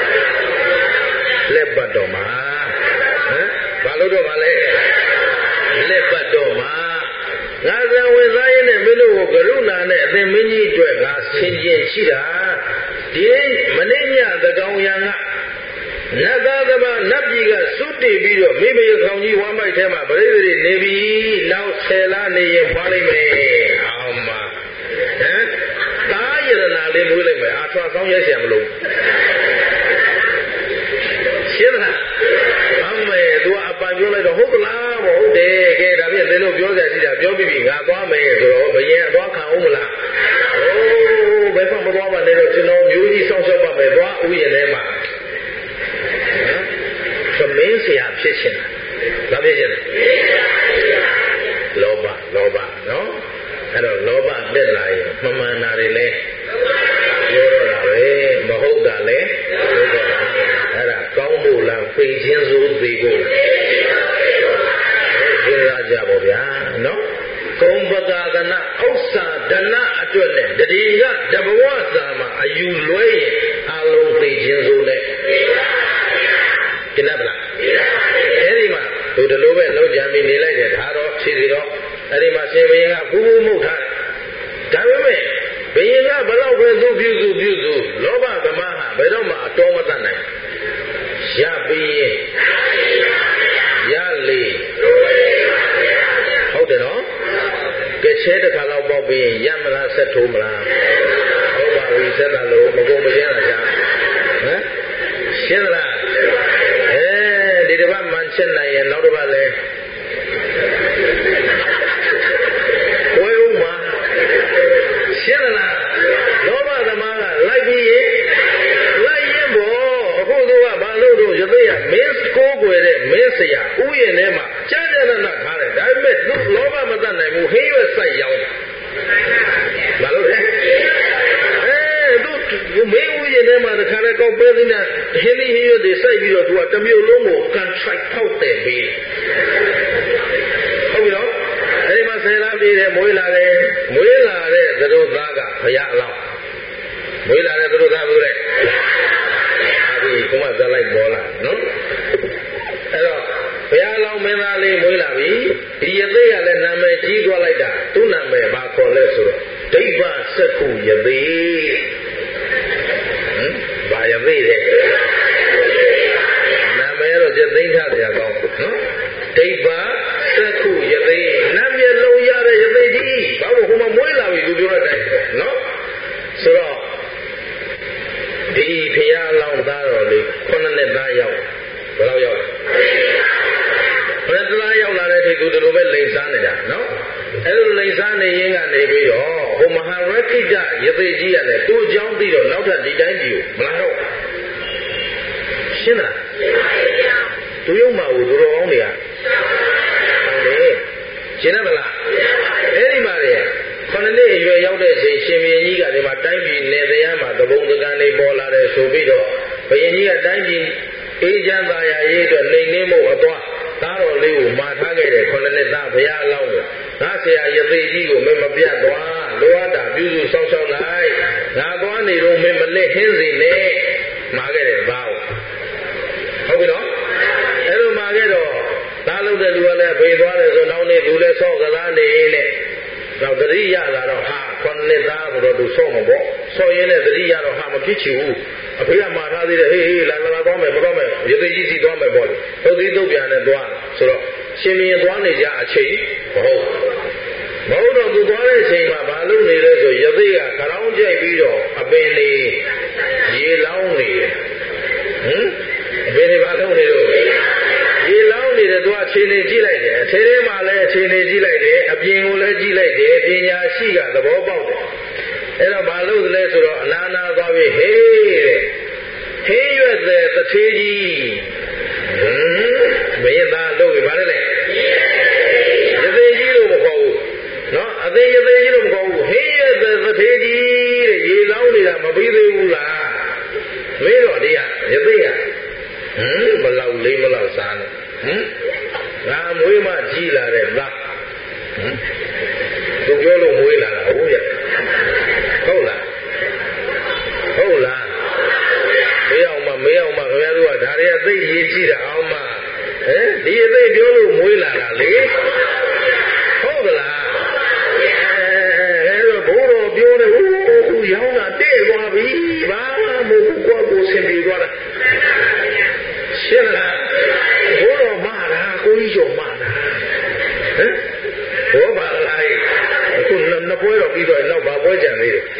S1: လက်ပတ်တော့မှာဟမ်ဘာလို့တော့မှာလဲလက်ပတ်တော့မှာငါဇံဝင်စားရင်းနဲ့မင်းတို့ကိုကရုဏာနဲ့အသင်မင်းကြီးအတွက်ငါဆင်ကျင်ရှိတာဒီမနေ့ညသကောင်ရံကနတ်သားသမားနတ်ပြည်ကစွတ်တည်ပြီးတော့မိမေခေါင်ကြီးဝမ်းမိုက်ထဲမှာပရိသေတွေနေပြီးနောက်10လနေရင်ဖွာလိုက်မယ်အောင်မဟမ်တားရတနာလေးမွေးလိုက်မယ်အာထွားကောင်းရဲเสียမလို့ရှင်းလားအမေသူကအပန်ပြောလိုက်တော့ဟုတ်ကလားမဟုတ်တယ်ကဲဒါဖြင့်သင်တို့ပြောကြရှိတာပြောပြီးပြီငါသွားမယ်ဆိုတော့ဘယင်သွားခံအောင်မလားဘယ်မှမသွားပါနဲ့တော့ကျွန်တော်မျိုးကြီးစောင့်ရှောက်ပါမယ်သွားဥယျာဉ်ထဲမှာသမင်းเสียဖြစ်ရှင်တာဘာဖြစ်ရှင်လဲလောဘနော်အဲ့တော့လောဘတက်လာရင်မမှန်တာတွေလဲပြောတော့တာပဲမဟုတ်တာလဲပြောတော့တာအဲ့ဒါကောင်းဖို့လားဖိချင်းစိုးသေးဖို့စဉ်းစားကြပါဗျာနော်ကုံပကာကနာဥစ္စာဒနာအတွက်နဲ့တတိယတဘဝစာမှာအယူလွဲရင်အလုံးသိခြင်းစိုးနဲ့ကျင်တ်လားအဲ့ဒီမှာသူဒီလိုပဲလောက်ကြံပြီးနေလိုက်တယ်ဒါတော့ခြေစီတော့အဲ့ဒီမှာရှင်ဘုရင်ကဖူးဖူးမှုတ်ထားတယ်ဒါပေမဲ့ဘုရင်ကဘလောက်ပဲသူပြုစုလောဘသမားဟာဘယ်တော့မှအတော်မတတ်နိုင်ရပြီးရင်ရလေဟုတ်တယ်နော်ကဲချဲတစ်ခါတော့ပေါက်ပြီးရင်ရမလားဆက်ထိုးမလားဟုတ်ပါပြီဆက်လာလို့မကုန်မရှင်းတာကြာဟမ်ရှင်းလားဒီတစ်ပတ်မှန်ချက်နိုင်ရင်နောက်တစ်ပတ်လဲဝဲဦးမှာရှင်းလားလောဘသမားကလိုက်ပြီးလိုက်ရင်ပေါ့အခုသူကဘာလို့တော့ရသေးရမင်းကိုးကွယ်တဲ့မင်းဆရာဥယျာဉ်ထဲမှာကြားကြတဲ့နာထားတယ်ဒါပေမဲ့သူလောဘမတတ်နိုင်ဘူးဟင်းရွက်ဆိုင်ရောင်းဘာလို့လဲသူမင်းဥယျာဉ်ထဲမှာတခါလဲကောက်ပေးနေတာဟင်းလေးဟင်းရွက်တွေစိုက်ပြီးတော့သူကတစ်မျိုးလုံးကို contract ထောက်တယ်ပြီးဟုတ်ပြီနော်အဲဒီမှာဆယ်လားပြီးတယ်မွေးလာတဲ့သတို့သားကဘုရားအလောင်းမွေးလာတဲ့သတို့သားဘူးလေအဲဒီကမှဇက်လိုက်ပေါ်လာနော်အဲ့တော့ဘုရားအလောင်းမင်းသားလေးမွေးလာပြီဒီရသေးကလည်းနာမည်ကြီးသွားလိုက်တာသူ့နာမည်ဘာခေါ်လဲဆိုတော့ဒိဗ္ဗစက္ခုရသေးဘာရသေးလဲနာမည်တော့ကျသိမ်းထားကြကောင်းနော်ဒိဗ္ဗစက္ခုရသေးနာမည်လုံးရတဲ့ရသေးကြီးဘာလို့ဟိုမှာမွေးလာပြီသူပြောတဲ့အတိုင်းနော်ဆိုတော့င်းသားတော်လေး9နှစ်သားရောက်ဘယ်လောက်ရောက်ဘယ်သားရောက်လာတဲ့ထိသူတို့ပဲလိန်စားနေတာနော်အဲ့လိုလိန်စားနေရင်ကနေပြီးတော့ဟိုမဟာရခိတရသေကြီးရတယ်သူ့အကြောင်းသိတော့နောက်ထပ်ဒီတိုင်းကြီးကိုမလာတော့ရှင်းလားသူရုံမှာကိုသူတော်ကောင်းတွေကရှင်းတယ်မလားအဲ့ဒီမှာလေခဏလေးရွယ်ရောက်တဲ့ချိန်ရှင်ဘုရင်ကြီးကဒီမှာတိုင်းပြည်နယ်တရားမှာသဘုံသကံတွေပေါ်လာတယ်ဆိုပြီးတော့ဘုရင်ကြီးကတိုင်းပြည်အေးချမ်းသာယာရေးအတွက်နှိမ်နှင်းမှုအသွားသားတော်လေးကိုမှာထားခဲ့တယ်9နှစ်သားဘုရားအလောင်းကိုငါဆရာရသေကြီးကိုမင်းမပြတ်သွားလိုအပ်တာပြုစုဆောက်ရှောက်လိုက်ငါသွားနေတော့မင်းမလက်ဟင်းစီနဲ့မှာခဲ့တယ်သားဟုတ်ပြီနော်အဲ့လိုမှာခဲ့တော့သားလုံးတဲ့လူကလည်းဖေးသွားတယ်ဆိုနောက်နေ့သူလည်းဆော့ကစားနေလေတော့တတိယလာတော့ဟာ9နှစ်သားဆိုတော့သူဆော့မှာပေါ့ဆော့ရင်းနဲ့တတိယတော့ဟာမဖြစ်ချင်ဘူးအဖေကမှာထားသေးတယ်ဟေးလာသွားမယ်မတော့မယ်ရသေးကြီးစီသွားမယ်ပေါ့လေသုတ်သေးသုတ်ပြန်နဲ့သွားဆိုတော့ရှင်မင်းသွားနေကြအချိန်မဟုတ်တော့သူသွားတဲ့အချိန်မှာဘာလုပ်နေလဲဆိုရသေးကခရောင်းကြိုက်ပြီးတော့အပင်လေးရေလောင်းနေတယ်အပင်လေးဘာလုပ်နေတော့ရေလောင်းနေတယ်သူကခြေနေကြည့်လိုက်တယ်ခြေထဲမှာလည်းခြေနေကြည့်လိုက်တယ်အပြင်ကိုလည်းကြည့်လိုက်တယ်ပညာရှိကသဘောပေါက်တယ်အဲ့တော့ဘာလို့လဲဆိုတော့အနာနာသွားပြီးဟေးတဲ့ဟေးရွက်တဲ့တထေးကြီးမင်းသားလို့ဘာလဲရသေးကြီးလို့မခေါ်ဘူးနော်အသေးရသေးကြီးလို့မခေါ်ဘူးဟေးရွက်တဲ့တထေးကြီးတဲ့ရေလောင်းနေတာမပြီးသေးဘူးလားမင်းတော့တရားရသေးရဘလောက်လေးမလောက်စားနေငါမွေးမှကြီးလာတဲ့လားသူပြောလို့မွေးလာတာဟုတ်ရဲ့ဟုတ်လားမေးအောင်မခင်ဗျားတို့ကဒါတွေကသိရေးကြည့်တာအောင်မဒီအသိပြောလို့မွေးလာတာလေဟုတ်ကလားအဲ့တော့ဘိုးတော်ပြောတယ်ဦးရောင်းတာတဲ့သွားပြီဘာမှမဟုတ်ဘူးကိုယ်ဆင်ပြေသွားတာရှင်းလားဘိုးတော်မှားတာကိုကြီးကျော်မှားတာဘောပါလားအခုနှစ်ပွဲတော့ပြီးတော့နောက်ဘာပွဲကြံသေးတယ်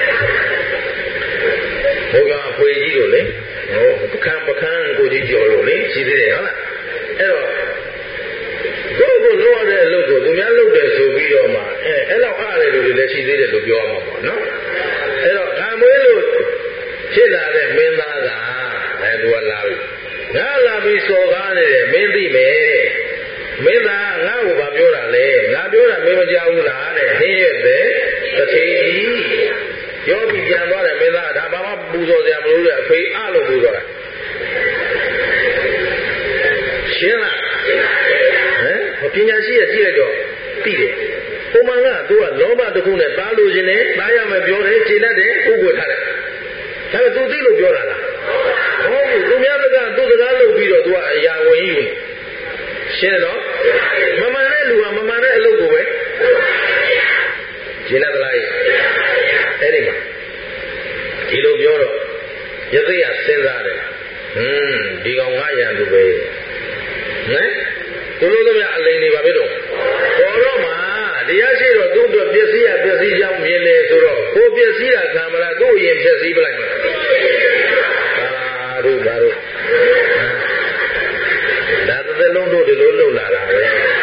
S1: ဘုရားအဖွေကြီးတို့လေပကံကိုကြီးကျော်လို့လေရှိသေးတယ်ဟုတ်လားအဲ့တော့ကိုလိုရတဲ့အလုပ်ကိုသူများလုပ်တယ်ဆိုပြီးတော့မှအဲ့လောက်အားရတဲ့လူတွေလည်းရှိသေးတယ်လို့ပြောရမှာပေါ့နော်အဲ့တော့ခံမွေးလို့ဖြစ်လာတဲ့မင်းသားကသူကလာပြီငါလာပြီးစော်ကားနေတယ်မင်းသိမယ်မင်းသားငါ့ကိုဗာပြောတာလေငါပြောတာမင်းမကြောက်ဘူးလားတဲ့ဟင်းရဲ့တဲ့တထေးကြီးပြောပြီးပြန်သွားတယ်မင်းသားဒါဘာမှပူဇော်စရာမလိုတဲ့အဖေအလို့ပူဇော်တာရှင်းလားပညာရှိရကြည့်လိုက်တော့သိတယ်ပုံမှန်ကသူကလောဘတစ်ခုနဲ့သားလို့ခြင်းနဲ့သားရမယ်ပြောတယ်ခြေနဲ့တယ်ဥပ္ပထားတယ်ဒါပေမဲ့သူသိလို့ပြောတာလားဟုတ်ဘူးသူများကသူစကားလုပ်ပြီးတော့သူကအရာဝင်ယူရှင်းတော့မမှန်တဲ့လူကမမှန်တဲ့အလုပ်ကိုပဲရှင်းလားလားအဲ့ဒီမှာဒီလိုပြောတော့ရသေးရစဉ်းစားတယ်ဒီကောင်ငါရံသူပဲသူတို့ကအလိန်နေပါပဲတော့ပေါ်တော့မှတရားရှိတော့သူ့အတွက်ပစ္စည်းရပစ္စည်းကြောင်းမြင်လေဆိုတော့ကိုပစ္စည်းတာခံမလားသူ့ရင်ပစ္စည်းပလိုက်မှာတို့ဒါတစ်လုံးတို့ဒီလိုလှုပ်လာတာပဲ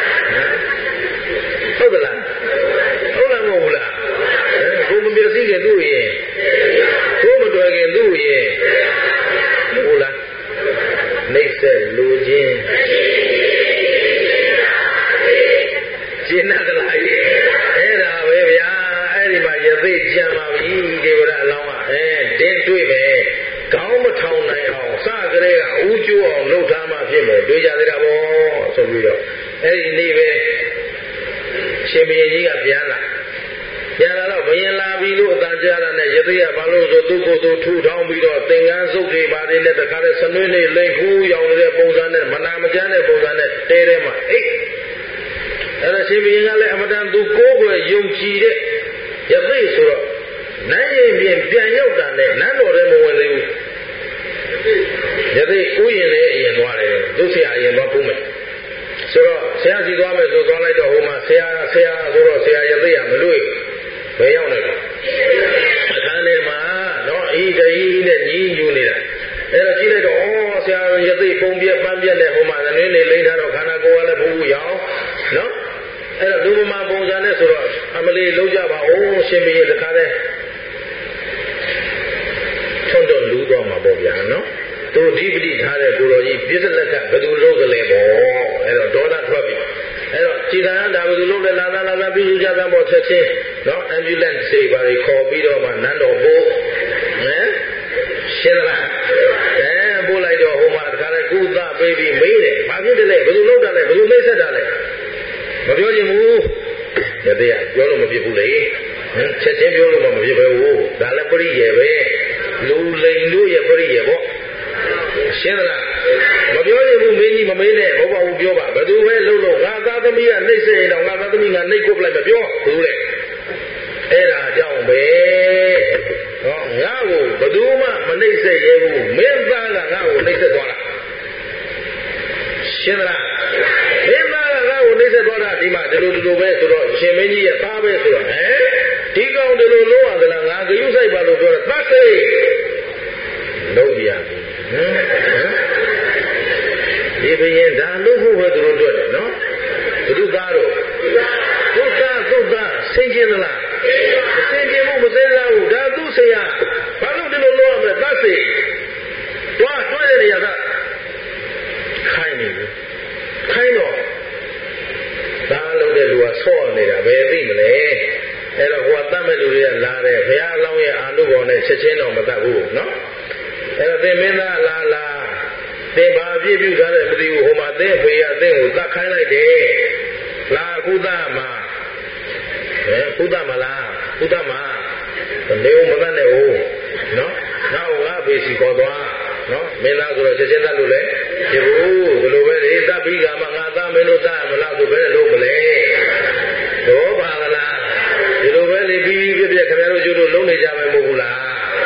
S1: ဟုတ်ကလားမဟုတ်ဘူးလားကိုမပစ္စည်းကသူ့ရင်ကိုမတော်ခင်သူ့ရင်ဟုတ်လားနှိမ့်ဆက်လူချင်းရှင်းတယ်လားအဲ့ဒါပဲဗျာအဲ့ဒီမှာရသိကြံပါပြီဒေဝရအလောင်းကတင်းတွေ့မယ်ခေါင်းမထောင်နိုင်အောင်စကလေးကဥကျိုးအောင်လှုပ်ထားမှဖြစ်မယ်တွေ့ကြသေးတာပေါ့ဆိုပြီးတော့အဲ့ဒီနေ့ပဲရှင်ဘုရင်ကြီးကပြန်လာတော့ဘုရင်လာပြီလို့အတန်ကြားတာနဲ့ရသေးရဘာလို့ဆိုသူ့ကိုယ်သူထူထောင်ပြီးတော့သင်္ကန်းစုပ်တွေပါတယ်နဲ့တခါတည်းစနွေးလေးလိန်ခူးရောင်နေတဲ့ပုံစံနဲ့မနာမကျန်းတဲ့ပုံစံနဲ့တဲထဲမှာအဲ့ဒါရှင်ဘုရင်ကလည်းအမတန်သူကိုးကွယ်ယုံကြည်တဲ့ရသေးဆိုတော့နန်းရင်ပြင်ပြန်ရောက်တာနဲ့နန်းတော်ထဲမဝင်သေးဘူးရသေးဥယျာဉ်လေးအရင်သွားတယ်သူဆရာအရင်သွားဖုံးမယ်ဆိုတော့ဆရာစီသွားမယ်ဆိုသွားလိုက်တော့ဟိုမှာဆရာဆိုတော့ဆရာရသေးရမလို့ဘယ်ရောက်နေလဲအခန်းထဲမှာတော့ဤတည်းနဲ့ညီးညူနေတာအဲ့တော့ကြည့်လိုက်တော့ဆရာရသိပုံပြပန်းပြနဲ့ဟိုမှာနည်းနည်းလိမ့်ထားတော့ခန္ဓာကိုယ်ကလည်းဘူးဘူးရအောင်နော်အဲ့တော့လူမမာပုံစံနဲ့ဆိုတော့အမလီလုံးကြပါဦးရှင်ဘီတခါတည်းထုံတော့လူတော့မှာပေါ့ဗျာနော်သူဒီပတိထားတဲ့ကိုတော်ကြီးပြစ္ဆလက်ကဘယ်သူလုပ်ကြလဲပေါ့အဲ့တော့ဒေါသထွက်ပြီအဲ့တော့ကြည်သာဒါဘယ်သူလုပ်လဲလာလာပြုစုကြသံပေါ့ချက်ချင်းနော် ambulance တွေပါခေါ်ပြီးတော့မှနန်းတော်ပို့ရှင်းလားပို့လိုက်တော့ဟိုမှာတခါလဲကုသပေးပြီးမေးတယ်ဘာဖြစ်တယ်လဲဘယ်သူလုပ်တာလဲဘယ်သူနှိမ့်ဆက်တာလဲမပြောချင်ဘူးတပည့်ကပြောလို့မဖြစ်ဘူးလေချက်ချင်းပြောလို့မဖြစ်ပဲဘူးဒါလည်းပရိယေပဲလူလိန်တို့ရဲ့ပရိယေပေါ့ရှင်းလားမပြောချင်ဘူးမင်းကြီးမမေးနဲ့ဘောပါဘူးပြောပါဘယ်သူပဲလှုပ်လို့ငါသားသမီးကနှိမ့်ဆက်ရင်တော့ငါသားသမီးကနှိမ့်ကုတ်လိုက်မပြောဘူးလေအဲ့ဒါအကြောင်းပဲဟောငါ့ကိုဘယ်သူမှမနှိမ့်ဆက်ရဲဘူးမင်းသားကငါ့ကိုနှိမ့်ဆက်သွားတာရှင်းလားမင်းသားကငါ့ကိုနှိမ့်ဆက်သွားတာဒီမှာဒီလိုပဲဆိုတော့ရှင်မင်းကြီးရဲ့သားပဲဆိုတော့ဒီကောင်ဒီလိုလုံးရသလားငါဂယုစိုက်ပါလို့ပြောတာသတ်စေလုံးပြရဒီဘရင်ဒါလို့ဖို့ပဲသူတို့တွေ့တယ်နော်ဘုသူသားတို့သုတ္တဆင်ကျင်သလားမဆင်ကျင်ဘူးမစဲစားဘူးဒါသူ့ဆရာဘာလို့ဒီလိုလုပ်ရမလဲသတ်စေတွားတွေ့တဲ့နေရာကခိုင်းနေဘူးခိုင်းတော့ဒါလုပ်တဲ့လူကဆော့နေတာဘယ်သိမလဲအဲ့တော့ဟိုကတတ်မဲ့လူတွေကလာတယ်ဘုရားအလောင်းရဲ့အာနုဘော်နဲ့ချက်ချင်းတော့မတတ်ဘူးနော်အဲ့တော့သင်မင်းသားလာသင်ဘာအပြည့်ပြုထားတယ်မသိဘူးဟိုမှာသင်ဖေရသင်ကိုတတ်ခိုင်းလိုက်တယ်လာကုသမကုသမလားကုသမနေဦးမတတ်နဲ့ဦးနော်နောက်ငါဖေစီခေါ်သွားနော်မင်းသားဆိုတော့ချက်ချင်းတတ်လို့လေဒီဘူးဘယ်လိုပဲလေတတ်ပြီးကမှငါသားမင်းတို့တတ်မလားဆိုဘယ်နဲ့လုံးမလဲတော့ပါကလားဒီလိုပဲလေပြီးပြခင်ဗျားတို့ကျိုးလို့လုံးနေကြမယ်မဟုတ်ဘူးလား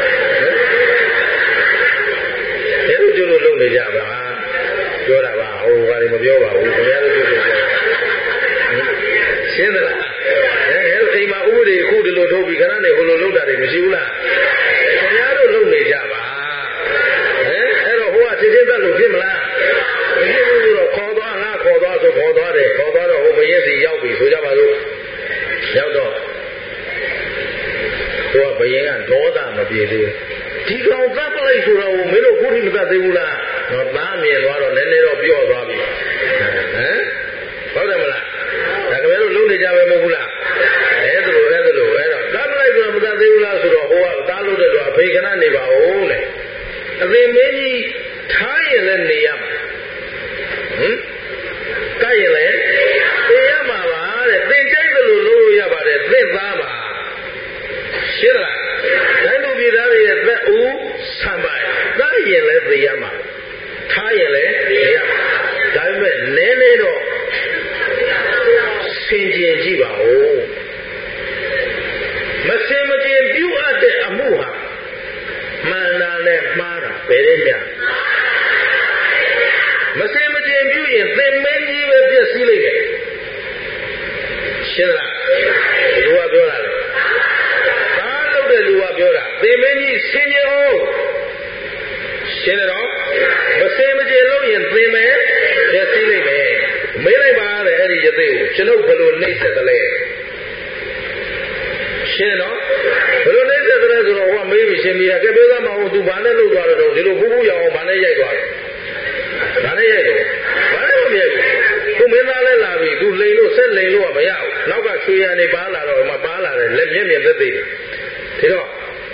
S1: ကျိုးလို့လုံးနေကြပါပြောတာပါဟိုကလည်းမပြောပါဘူးခင်ဗျားတို့ကျိုးလို့ပြောရှင်းသလားအိမ်မှာဥပဒေခုဒီလိုထုတ်ပြီးခဏနေဟိုလိုလုပ်တာတွေမရှိဘူးလားခင်ဗျားတို့လုံးနေကြပါအဲ့တော့ဟိုကစစ်စစ်သက်လို့ဖြစ်မလားမဖြစ်ဘူးတော့ခေါ်သွားငါခေါ်သွားဆိုခေါ်သွားတယ်ခေါ်သွားတော့ဟိုမရက်စီရောက်ပြီဆိုကြပါစို့ရောက်တော့ဟိုကဘယင်ကဒေါသမပြေသေးဒီကောင်သတ်ပလိုက်ဆိုတော့မင်းတို့ခုထိမသတ်သေးဘူးလားတော့သားမြင်သွားတော့နည်းနည်းတော့ပြော့သွားပြီဟုတ်တယ်မလားဒါကလည်းလုံးနေကြပဲမဟုတ်ဘူးလားအဲ့ဒါလိုအဲ့တော့သတ်ပလိုက်ဆိုတော့မသတ်သေးဘူးလားဆိုတော့ဟိုကသားလို့တဲ့လူအဖေခဏနေပါဦးလေအသင်မင်းကြီးထားရင်လည်းနေရမှာကဲ့ရင်လည်းနေရမှာပါတဲ့သင်ကြိုက်တယ်လို့လုပ်လို့ရပါတယ်သင်သားပါရှင်းလားတိုင်းလူပြည်သားတွေရဲ့သက်ဦးဆံပိုင်သားရင်လည်းသိရမှာထားရင်လည်းသိရမှာဒါပေမဲ့နည်းနည်းတော့ဆင်ကျင်ကြည့်ပါဦးမဆင်မကျင်ပြုအပ်တဲ့အမှုဟာမှန်တာနဲ့မှားတာဘယ်နဲ့များမဆင်မကျင်ပြုရင်သင်မင်းကြီးပဲပြည့်စည်လိမ့်မယ်ရှင်းလားလူကပြောတာလေသားလုပ်တဲ့လူကပြောတာသင်မင်းကြီးဆင်ញအောင်ရှင်းတယ်တော့မဆင်မကျင်လို့ရင်သင်မယ်ပြည့်စည်လိမ့်မယ်မေးလိုက်ပါတဲ့အဲ့ဒီယသိကိုကျွန်ုပ်ဘယ်လိုနှိမ့်ဆက်သလဲရှင်းနော်ဘယ်လိုနှိမ့်ဆက်သလဲဆိုတော့ဟိုကမေးပြီးရှင်းပြီးတာကဲပြောသားမအောင်သူဘာနဲ့လုပ်သွားတော့ဒီလိုဖူးဖူးရအောင်ဘာနဲ့ရိုက်သွားတယ်ဘာနဲ့ရိုက်တော့ဘာနဲ့မရိုက်ဘူးသူမင်းသားလဲလာပြီသူလိန်လို့ဆက်လိန်လို့ကမရဘူးနောက်ကရွှေရနေပါလာတော့ဟိုမှာပါလာတယ်လက်မျက်မြင်သက်သေးတယ်ဒါတော့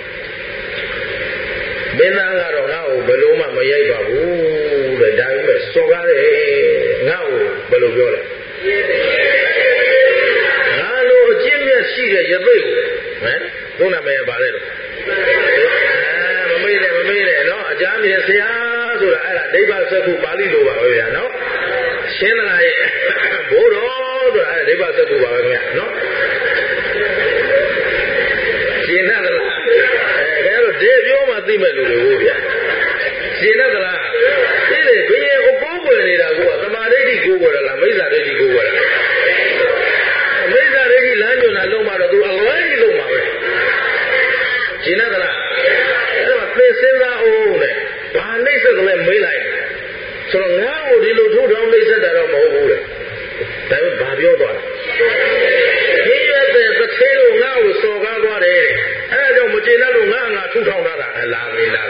S1: မင်းသားကတော့ငါ့ကိုဘယ်လိုမှမရိုက်ပါဘူးတဲ့ဒါပေမဲ့စော်ကားတယ်ငါ့ကိုဘယ်လိုပြောလဲငါလိုအကျင့်မြတ်ရှိတဲ့ယသိကိုဘုနာမည်ပါလေတော့မမေ့နဲ့နော်အကြမ်းမြင်ဆရာဆိုတာအဲ့ဒါဒိဗ္ဗစက္ခုပါဠိလိုပါပဲဗျာနော်ရှင်းသလားရဲ့ဘိုးတော်ဆိုတာအဲ့ဒိဗ္ဗစက္ခုပါပဲခင်ဗျာနော်ရှင်းသလားအဲ့တော့ဒီပြောမှသိမဲ့လူတွေဟုတ်ဗျာရှင်းသလားဒီလေဘယ်ကိုကိုးကွယ်နေတာကသမာဓိဋ္ဌိကိုးကွယ်လားမိစ္ဆာဒိဋ္ဌိကိုးကွယ်လားမိစ္ဆာဒိဋ္ဌိလမ်းညွှန်တာလုံးမှတော့သူအလွဲကြီးလုံးမှာပဲရှင်းသလားအဲ့တော့သိစဉ်းစားအောင်လေဘာနဲ့ဆိုတော့ငါ့ကိုဒီလိုထိုးထောင်းနှိမ့်ဆက်တာတော့မဟုတ်ဘူးလေဒါပေမဲ့ဘာပြောသွားလဲဟင်းရွက်တဲ့တစ်သေးလို့ငါ့ကိုစော်ကားသွားတယ်အဲ့ဒါကြောင့်မကျေနပ်လို့ငါထိုးထောင်းထားတာလာပြီနော်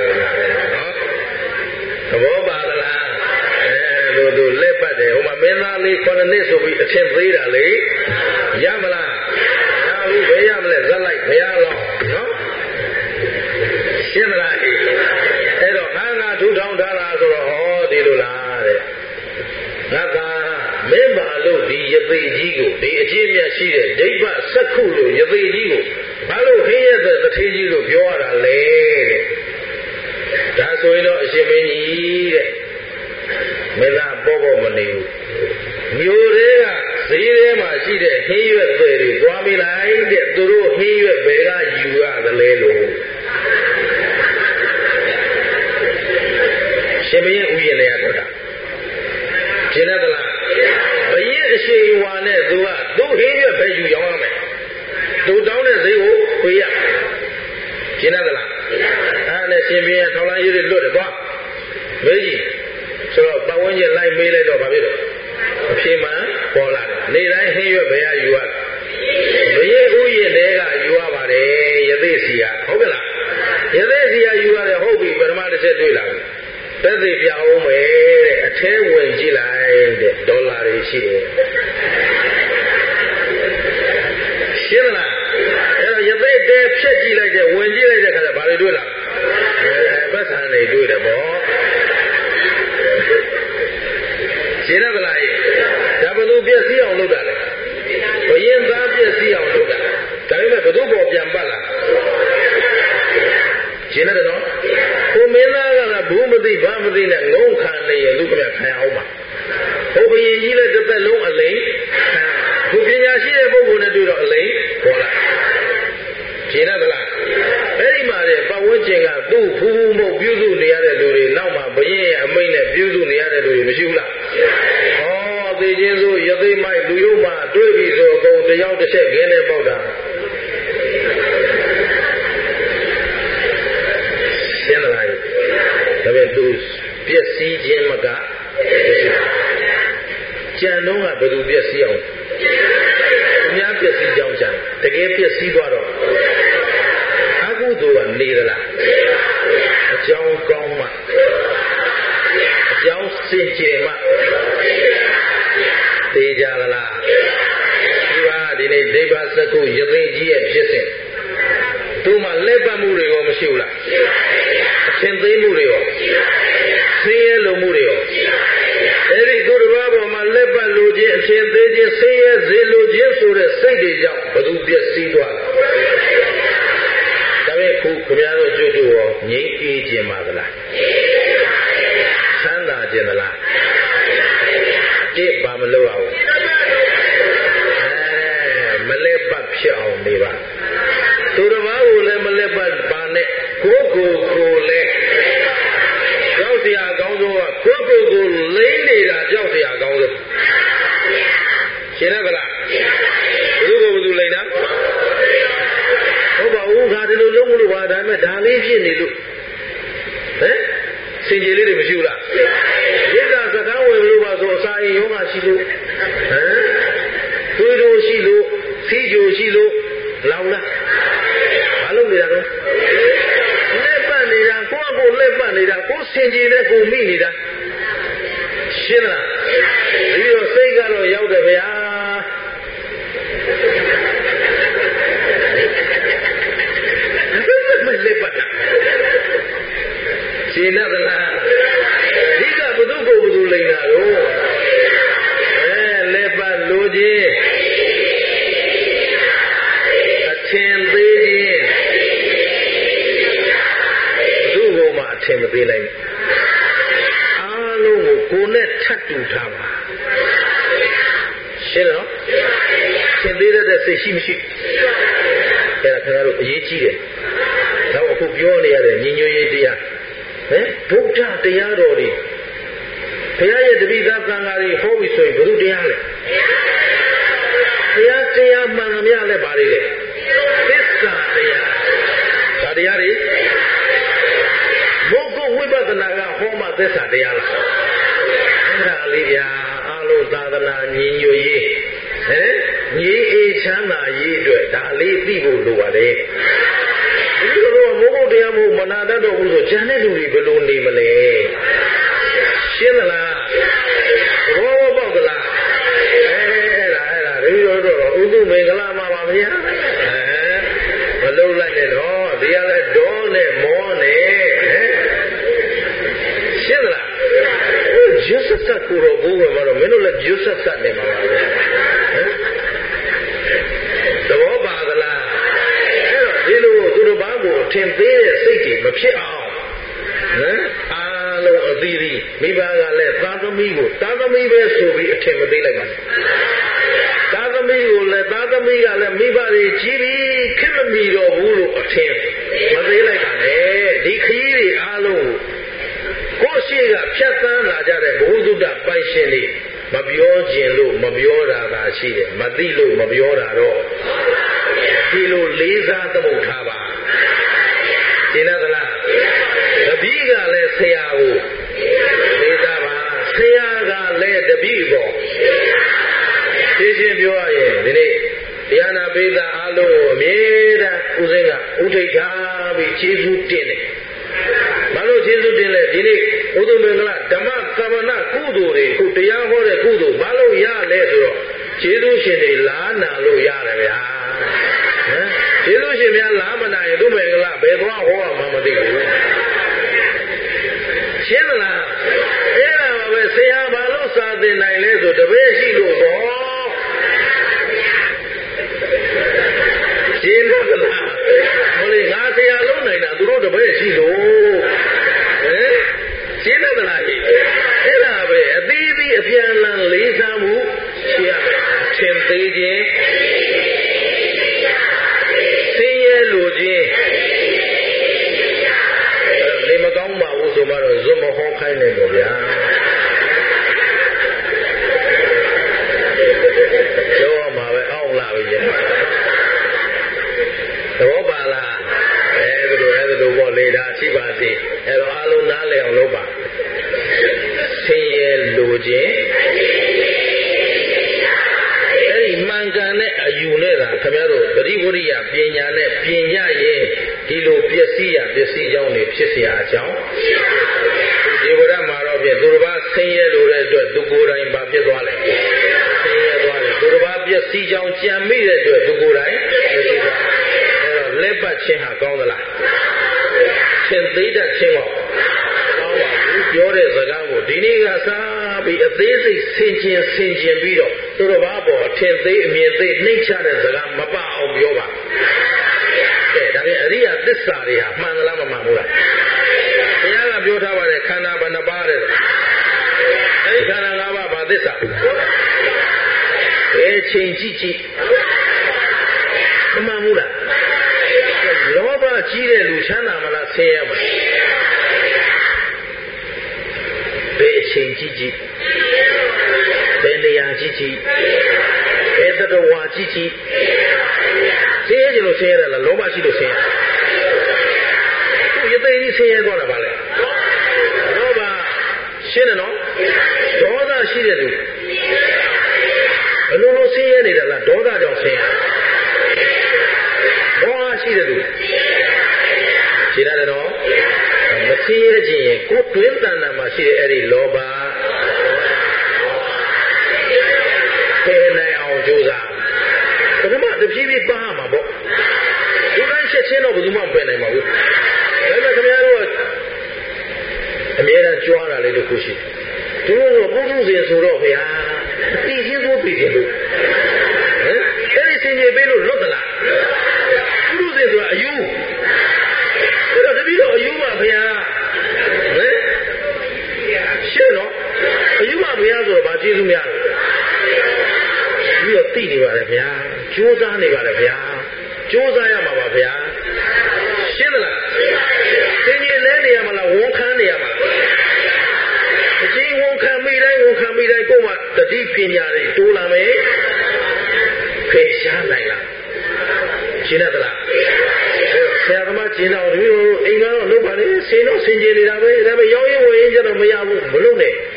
S1: သဘောပါသလားတို့လက်ပတ်တယ်ဟိုမှာမင်းသားလေး9နှစ်ဆိုပြီးအထင်သေးတာလေရမလားဘူးဘယ်ရမလဲဇက်လိုက်ဘယ်ရတော့နော်ရှင်းမလားအဲ့တော့ငါထူထောင်ထားတာဆိုတော့ဟောဒီလိုလားတဲ့ငါကမင်းပါလို့ဒီယသိကြီးကိုဒီအကျင့်မြတ်ရှိတဲ့ဒိဗ္ဗစက္ခုလို့ယသိကြီးကိုဘာလို့ဟင်းရဲ့တထေးကြီးလို့ပြောရတာလဲတဲ့ဒါဆိုရင်တော့အရှင်မင်းကြီးတဲ့မင်းသားပေါ်မနေဘူးမျိုးတွေကဈေးထဲမှာရှိတဲ့ဟင်းရွက်တွေသွားမိလိုက်တဲ့သူတို့ဟင်းရွက်ဘယ်ကယူရသလဲလို့ရှင်ဘုရင်ဥယျာဉ်လေးကတော့ရှင်းတယ်လားဘုရင်အရှိန်ဝါနဲ့သူကသူ့ဟင်းရွက်ပဲယူရောင်းရမယ်သူတောင်းတဲ့ဈေးကိုပေးရရှင်းတယ်လားအဲ့နဲ့ရှင်ဘုရင်ထောင်လိုက်ရည်လွတ်တယ်သွားမေးကြီးဆိုတော့ပတ်ဝန်းကျင်လိုက်မေးလိုက်တော့ဗာဖြစ်တော့အဖြေမှန်ပေါ်လာတယ်နေတိုင်းဟင်းရွက်ဘယ်ကယူရဘုရင်ဥယျာဉ်တွေကယူရပါတယ်ယသိစီကဟုတ်ကလားယသိစီကယူရတယ်ဟုတ်ပြီပထမတစ်ချက်တွေ့လာပြီသက်သေပြအောင်မယ်တဲ့အထဲဝင်ကြည့်လိုက်တဲ့ဒေါ်လာတွေရှိတယ်ရှင်းလားအဲ့တော့ယသိတဲဖြတ်ကြည့်လိုက်တဲ့ဝင်ကြည့်လိုက်တဲ့ခါကျဘာတွေတွေ့လာပတ်စံတွေတွေ့တယ်ပေါ့ရှင်းတယ်လားဒါဘယ်သူပြည့်စည်အောင်လုပ်တာလဲဘယင်သားပြည့်စည်အောင်လုပ်တာဒါပေမဲ့ဘယ်သူပေါ်ပြန်ပတ်လာရှင်းတယ်နော်ကိုမင်းသားကဘူးမသိဘာမသိနဲ့ငုံခံနေရလူကမြခံအောင်ပါဟိုဘယင်ကြီးလည်းတစ်သက်လုံးအလိမ်ခံဘုပညာရှိတဲ့ပုဂ္ဂိုလ်နဲ့တွေ့တော့အလိမ်ပေါ်လာရှင်းတယ်လားအဲ့ဒီမှာလေပတ်ဝန်းကျင်ကသူ့ဖူးဖူးမဟုတ်ပြုစုနေရတဲ့လူတွေနောက်မှာဘယင်ရဲ့အမိန့်နဲ့ပြုစုနေရတဲ့လူတွေမရှိဘူးလားသိချင်းဆိုယသိမိုက်လူယုံမှာတွေ့ပြီဆိုအကုန်တယောက်တစ်ချက်ခင်းနေပေါက်တာရှင်းလားဒါပေမဲ့သူပျက်စီးခြင်းမကကြံတော့ကဘယ်သူပျက်စီးအောင်အများပျက်စီးကြောင်းကြံတကယ်ပျက်စီးသွားတော့အကုသိုလ်ကနေသလားအကြောင်းကောင်းမှအကြောင်းစင်ကြယ်မှသိကြလားဒီပါဒီနေ့ဒိဗ္ဗစက္ခုယသိကြီးရဲ့ဖြစ်စဉ်သူမှလက်ပတ်မှုတွေရောမရှိဘူးလားအသင်သိမှုတွေရောဆင်းရဲလိုမှုတွေရောအဲ့ဒီသူတစ်ပါးပေါ်မှာလက်ပတ်လိုခြင်းအသင်သေးခြင်းဆင်းရဲစေလိုခြင်းဆိုတဲ့စိတ်တွေကြောင့်ဘယ်သူပျက်စီးသွားလဲဒါပေမဲ့ခုခင်ဗျားတို့ကြွကြွရောငြိမ်းအေးခြင်းပါသလားချမ်းသာခြင်းသလားဒီဘာမလုပ်အောင်မလဲပတ်ဖြစ်အောင်နေပါသူတစ်ပါးကိုလည်းမလဲပတ်ပါနဲ့ကိုလည်းကြောက်စရာအကောင်းဆုံးကကိုလိမ့်နေတာကြောက်စရာအကောင်းဆုံးရှင်းတယ်ဗလားဘယ်သူလိမ့်တာဟုတ်ပါဘူးခါဒီလိုလုံးမလို့ပါဒါပေမဲ့ဒါလေးဖြစ်နေလို့ဟမ်စင်ကြီးလေးတွေမရှိဘူးလားရိက္ခာစကားဝင်လို့ပါဆိုအစာအိမ်ယောဂရှိလို့ဟမ်သွေးတိုးရှိလို့စီးကြိုရှိလို့လောင်လားမလုပ်နေတာတော့လက်ပတ်နေတာကိုယ့်အကိုလက်ပတ်နေတာကိုယ်စင်ကြီးနဲ့ကိုမိနေတာရှင်းလားဒီလိုစိတ်ကတော့ရောက်တယ်ဗျာလက်ပတ်တာရှင်းတယ်လားဒီကဘုသူ့ကိုဘုသူလိမ့်တာတော့လက်ပတ်လိုခြင်းအထင်သေးခြင်းသူ့ဘုံမှာအထင်မသေးလိုက်အားလုံးကိုကိုယ်နဲ့ထပ်တူထားပါရှင်းနော်သင်သေးတဲ့စိတ်ရှိမရှိအဲ့ဒါခင်ဗျားတို့အရေးကြီးတယ်နောက်အခုပြောနေရတဲ့ညီညွတ်ရေးတရားဗုဒ္ဓတရားတော်တွေဘုရားရဲ့တပိသားသံဃာတွေဟောပြီးဆိုရင်ဘုရုတရားလဲဘုရားတရားမှန်သမျှလဲပါလေလေသစ္စာတရားဒါတရားတွေမဟုတ်ကိုဝိပဿနာကဟောမှသစ္စာတရားလားဒါလေးဗျာအလုံးသာသနာညီညွတ်ရေးညီအေးချမ်းသာရေးအတွက်ဒါလေးသိဖို့လိုပါတယ်ဒီလိုတော့မိုးကုတ်တရားမို့မနာတတ်တော့ဘူးဆိုကျန်တဲ့လူတွေဘယ်လိုနေမလဲရှင်းသလားဘောပေါက်သလားအဲ့ဒါဒီလိုတော့ဥဒုမင်္ဂလာမှာပါဗျာမလုံးလိုက်နဲ့တော့ဒီကလည်းဒေါနဲ့မောနဲ့ရှင်းသလားဂျုစတ်ကိုတော့ဘိုးဝယ်မှာတော့မင်းတို့လည်းဂျုစတ်နေမှာပါပဲသဘောပါသလားအဲ့တော့ဒီလိုသူတို့ဘာကိုထင်သေးတဲ့စိတ်တွေမဖြစ်အောင်အားလုံးအသီးသီးမိဘကလည်းသာသမီကိုသာသမီပဲဆိုပြီးအထင်မသေးလိုက်ပါသာသမီကိုလည်းသာသမီကလည်းမိဘတွေကြီးပြီးခင်မမီတော့ဘူးလို့အထင်မသေးလိုက်ပါနဲ့ဒီခရီးတွေအားလုံးကိုယ့်ရှိကဖြတ်သန်းလာကြတဲ့ဘုဟုတ္တပိုင်ရှင်တွေမပြောခြင်းလို့မပြောတာသာရှိတယ်မသိလို့မပြောတာတော့ဒီလိုလေးစားသမုတ်ထားပါရှင်းသလားတပည့်ကလည်းဆရာကိုလေးစားပါဆရာကလည်းတပည့်ကိုရှင်းပြောရရင်ဒီနေ့တရားနာပိဋကအားလုံးကိုအမြဲတမ်းဦးစင်းကဥထိတ်ထားပြီးကျေးဇူးတင်တယ်ဘာလို့ကျေးဇူးတင်လဲဒီနေ့ဥဒ္ဓမင်္ဂလာဓမ္မသမဏကုသိုလ်တွေခုတရားဟောတဲ့ကုသိုလ်ဘာလို့ရလဲဆိုတော့ကျေးဇူးရှင်တွေလားနာလို့ရတယ်ဗျာကျေးဇူးရှင်များလားမနာရင်သူ့မင်္ဂလာဘယ်သွားဟောမှမသိဘူးရှင်းမလားအဲ့ဒါပါပဲဆရာဘာလို့စာသင်နိုင်လဲဆိုတပည့်ရှိလို့ပေါ့ရှင်းမလားမလေးငါဆရာလုံးနိုင်တာသူတို့တပည့်ရှိလို့ရှင်းသလားအဲ့ဒါပဲအသီးသီးအပြန်အလှန်လေးစားမှုရှိရမယ်ထင်သေးခြင်းဆင်းရဲလိုခြင်းနေမကောင်းပါဘူးဆိုမှတော့ဇွတ်မဟောခိုင်းနေတော့ဗျာကျော်မှာပဲအောင်းလာပြီသဘောပါလားအဲ့ဒါပေါ့လေဒါရှိပါစေအဲ့တော့အားလုံးနားလည်အောင်လုပ်ပါဆင်းရဲလိုခြင်းအဲ့ဒီမှန်ကန်တဲ့အယူနဲ့သာခင်ဗျားတို့ပရိဝရိယပညာနဲ့ပြင်ရရင်ဒီလိုပစ္စည်းကြောင်းတွေဖြစ်เสียအကြောင်းဒီဝရမှာတော့ပြသူတစ်ပါးဆင်းရဲလိုတဲ့အတွက်သူကိုယ်တိုင်ပါဖြစ်သွားတယ်ဆင်းရဲသွားတယ်သူတစ်ပါးပစ္စည်းကြောင်းကြံမိတဲ့အတွက်သူကိုယ်တိုင်အဲ့တော့လက်ပတ်ခြင်းဟာကောင်းသလားသင်သိတတ်ခြင်းကောင်းပါဘူးပြောတဲ့စကားကိုဒီနေ့ကစားပြီးအသေးစိတ်ဆင်ခြင်ပြီးတော့သူတော်ဘာပေါ်အထင်သေးအမြင်သေးနှိမ့်ချတဲ့စကားမပအောင်ပြောပါကဲဒါပြန်အရိယသစ္စာတွေဟာမှန်သလားမမှန်ဘူးလားဘုရားကပြောထားပါတယ်ခန္ဓာဘယ်နှပါးတဲ့အဲဒီခန္ဓာ၅ပါးဘာသစ္စာဘယ်ချိန်ကြည့်မမှန်ဘူးလားလောဘကြီးတဲ့လူချမ်းသာမလားဆင်းရဲမလားဘယ်အချိန်ကြည့်ဘယ်နေရာကြည့်ဘယ်တဝါကြည့်ဆင်းရဲကြလို့ဆင်းရဲတယ်လားလောဘရှိလို့ဆင်းရဲသူရသေးကြီးဆင်းရဲသွားတာပါလေလောဘရှင်းတယ်နော်ဒေါသရှိတဲ့လူအလုံးလုံးဆင်းရဲနေတာလားဒေါသကြောင့်ဆင်းရဲဘောဟရှိတဲ့လူရှင်းရတယ်နော်မဆင်းရဲခြင်းရင်ကိုယ်တွင်းတဏ္ဍာမှာရှိတဲ့အဲ့ဒီလောဘပယ်နိုင်အောင်ကြိုးစားပထမတဖြည်းဖြည်းပါမှာပေါ့ဒီတိုင်းချက်ချင်းတော့ဘယ်သူမှပယ်နိုင်မှာဘူးဒါပေမဲ့ခင်ဗျားတို့အမြဲတမ်းကြွားတာလေးတစ်ခုရှိသူတို့ကပုထုဇဉ်ဆိုတော့ဗျာတည်ချင်းသို့ပြီးတယ်လို့အဲ့ဒီစင်ကြီးပေးလို့လွတ်သလားပုထုဇဉ်ဆိုတာအယူအဲ့တော့တပည့်တော်အယူပါဗျာရှင်းနော်အယူပါဗျာဆိုတော့ဗာကျေးဇူးများတယ်ပြီးတော့သိနေပါလေဗျာကြိုးစားနေပါလေဗျာကြိုးစားရမှာပါဗျာရှင်းသလားသင်ကြီးလဲနေရမလားဝန်ခံနေရမှာအချင်းဝန်ခံမိတိုင်းကိုယ်မှတတိပညာတွေတိုးလာမယ်ဖယ်ရှားနိုင်လားရှင်းသလားဆရာသမားကျင်းတော်တို့အိမ်ကတော့လုပ်ပါလေဆင်းတော့ဆင်ကျင်နေတာပဲဒါပေမဲ့ရောင်းရင်ဝင်ရင်ကျတော့မရဘူးမလုပ်နဲ့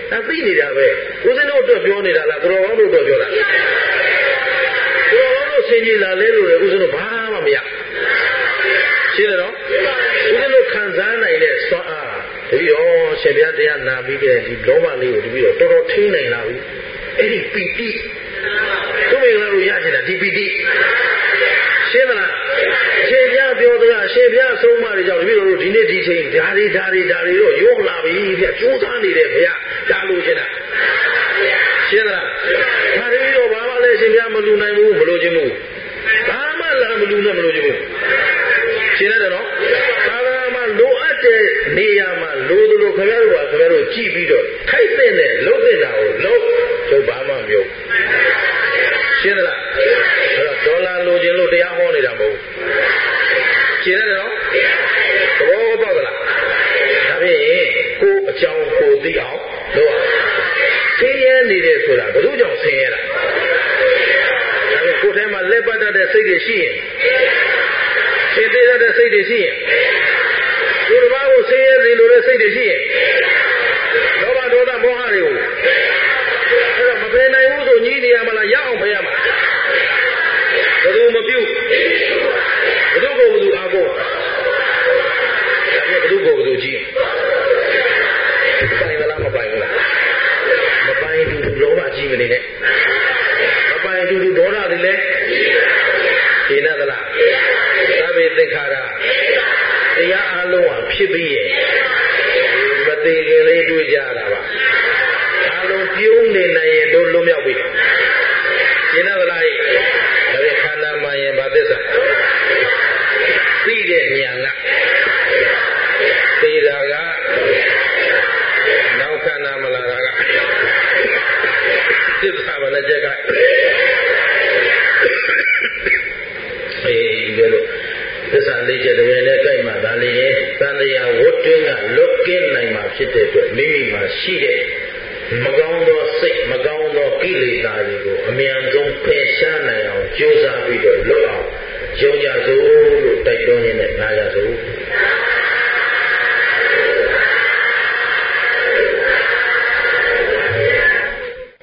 S1: သိနေတာပဲဦးဇင်းတို့အတွက်ပြောနေတာလားတော်ကောင်းတို့အတွက်ပြောတာတော်ကောင်းတို့ဆင်ကြီးလာလဲလို့လေဦးဇင်းတို့ဘာမှမရရှင်းတယ်နော်ဦးဇင်းတို့ခံစားနိုင်တဲ့စွမ်းအားတပည့်တော်ရှင်ဘုရားတရားနာပြီးတဲ့ဒီလောဘလေးကိုတပည့်တော်တော်တော်ထိန်းနိုင်လာပြီအဲ့ဒီပီတိသူမင်္ဂလာတို့ရချင်တာဒီပီတိရှင်းမလားရှင်ဘုရားပြောတာရှင်ဘုရားဆုံးမတွေကြောင့်တပည့်တော်တို့ဒီနေ့ဒီချိန်ဓာရီတော့ရုံးလာပြီဗျကြိုးစားနေတယ်ဘုရားဒါလို့ရှင်းတာရှင်းလားဒါတပည့်တော်ဘာမှလည်းရှင်ဘုရားမလူနိုင်ဘူးမလို့ခြင်းဘူးဘာမှလည်းမလူနဲ့မလို့ခြင်းဘူးရှင်းတယ်နော်သာသနာမှာလိုအပ်တဲ့နေရာမှာလိုသလိုခင်ဗျားတို့ကြည့်ပြီးတော့ထိုက်တဲ့နဲ့လုံးတဲ့တာကိုလုံးကျုပ်ဘာမှမပြောရှင်းသလားအဲ့တော့ဒေါ်လာလိုချင်လို့တရားဟောနေတာမဟုတ်ဘူးရှင်းတယ်နော်သဘောပေါက်သလားဒါဖြင့်ကိုယ်အကြောင်းကိုသိအောင်လုပ်ရဆင်းရဲနေတယ်ဆိုတာဘယ်လိုကြောင့်ဆင်းရဲတာဒါဖြင့်ကိုယ်ထဲမှာလက်ပတ်တတ်တဲ့စိတ်တွေရှိရင်ရှင်းသေးတဲ့စိတ်တွေရှိရင်ဒီတစ်ပါးကိုဆင်းရဲစေလိုတဲ့စိတ်တွေရှိရင်လောဘဒေါသမောဟတွေကိုအဲ့တော့မဖယ်နိုင်ဘူးဆိုညီးနေရမလားရအောင်ဖယ်ရမှာဘယ်သူမပြုတ်ဘယ်သူကိုဘယ်သူအားကိုဒါပြဘယ်သူကိုဘယ်သူကြည့်ပိုင်လားမပိုင်ဘူးလားမပိုင်တူလောဘကြီးမနေနဲ့မပိုင်တူဒေါသတွေလည်းရှင်းသလားသဗ္ဗေသင်္ခါရတရားအလုံးဟာဖြစ်ပြီးရဲ့မသေးခင်လေးတွေ့ကြတာပါအလုံးပြုံးနေနိုင်ရင်တို့လွတ်မြောက်ပြီရှင်းသလားဒါပေခန္ဓာမှရင်ဘာသစ္စာသိတဲ့ဉာဏ်ကသိတာကနောက်ခန္ဓာမလာတာကသစ္စာမနဲ့ချက်ကသစ္စာလေးချက်တည်းနဲ့ကြိုက်မှဒါလေးရဲ့သံတရားဝတ်တွင်းကလွတ်ကင်းနိုင်မှာဖြစ်တဲ့အတွက်မိမိမှာရှိတဲ့မကောင်းသောစိတ်မကောင်းသောကိလေသာတွေကိုအမြန်ဆုံးဖယ်ရှားနိုင်အောင်ကြိုးစားပြီးတော့လွတ်အောင်ယုံကြစို့လို့တိုက်တွန်းရင်းနဲ့နားရစို့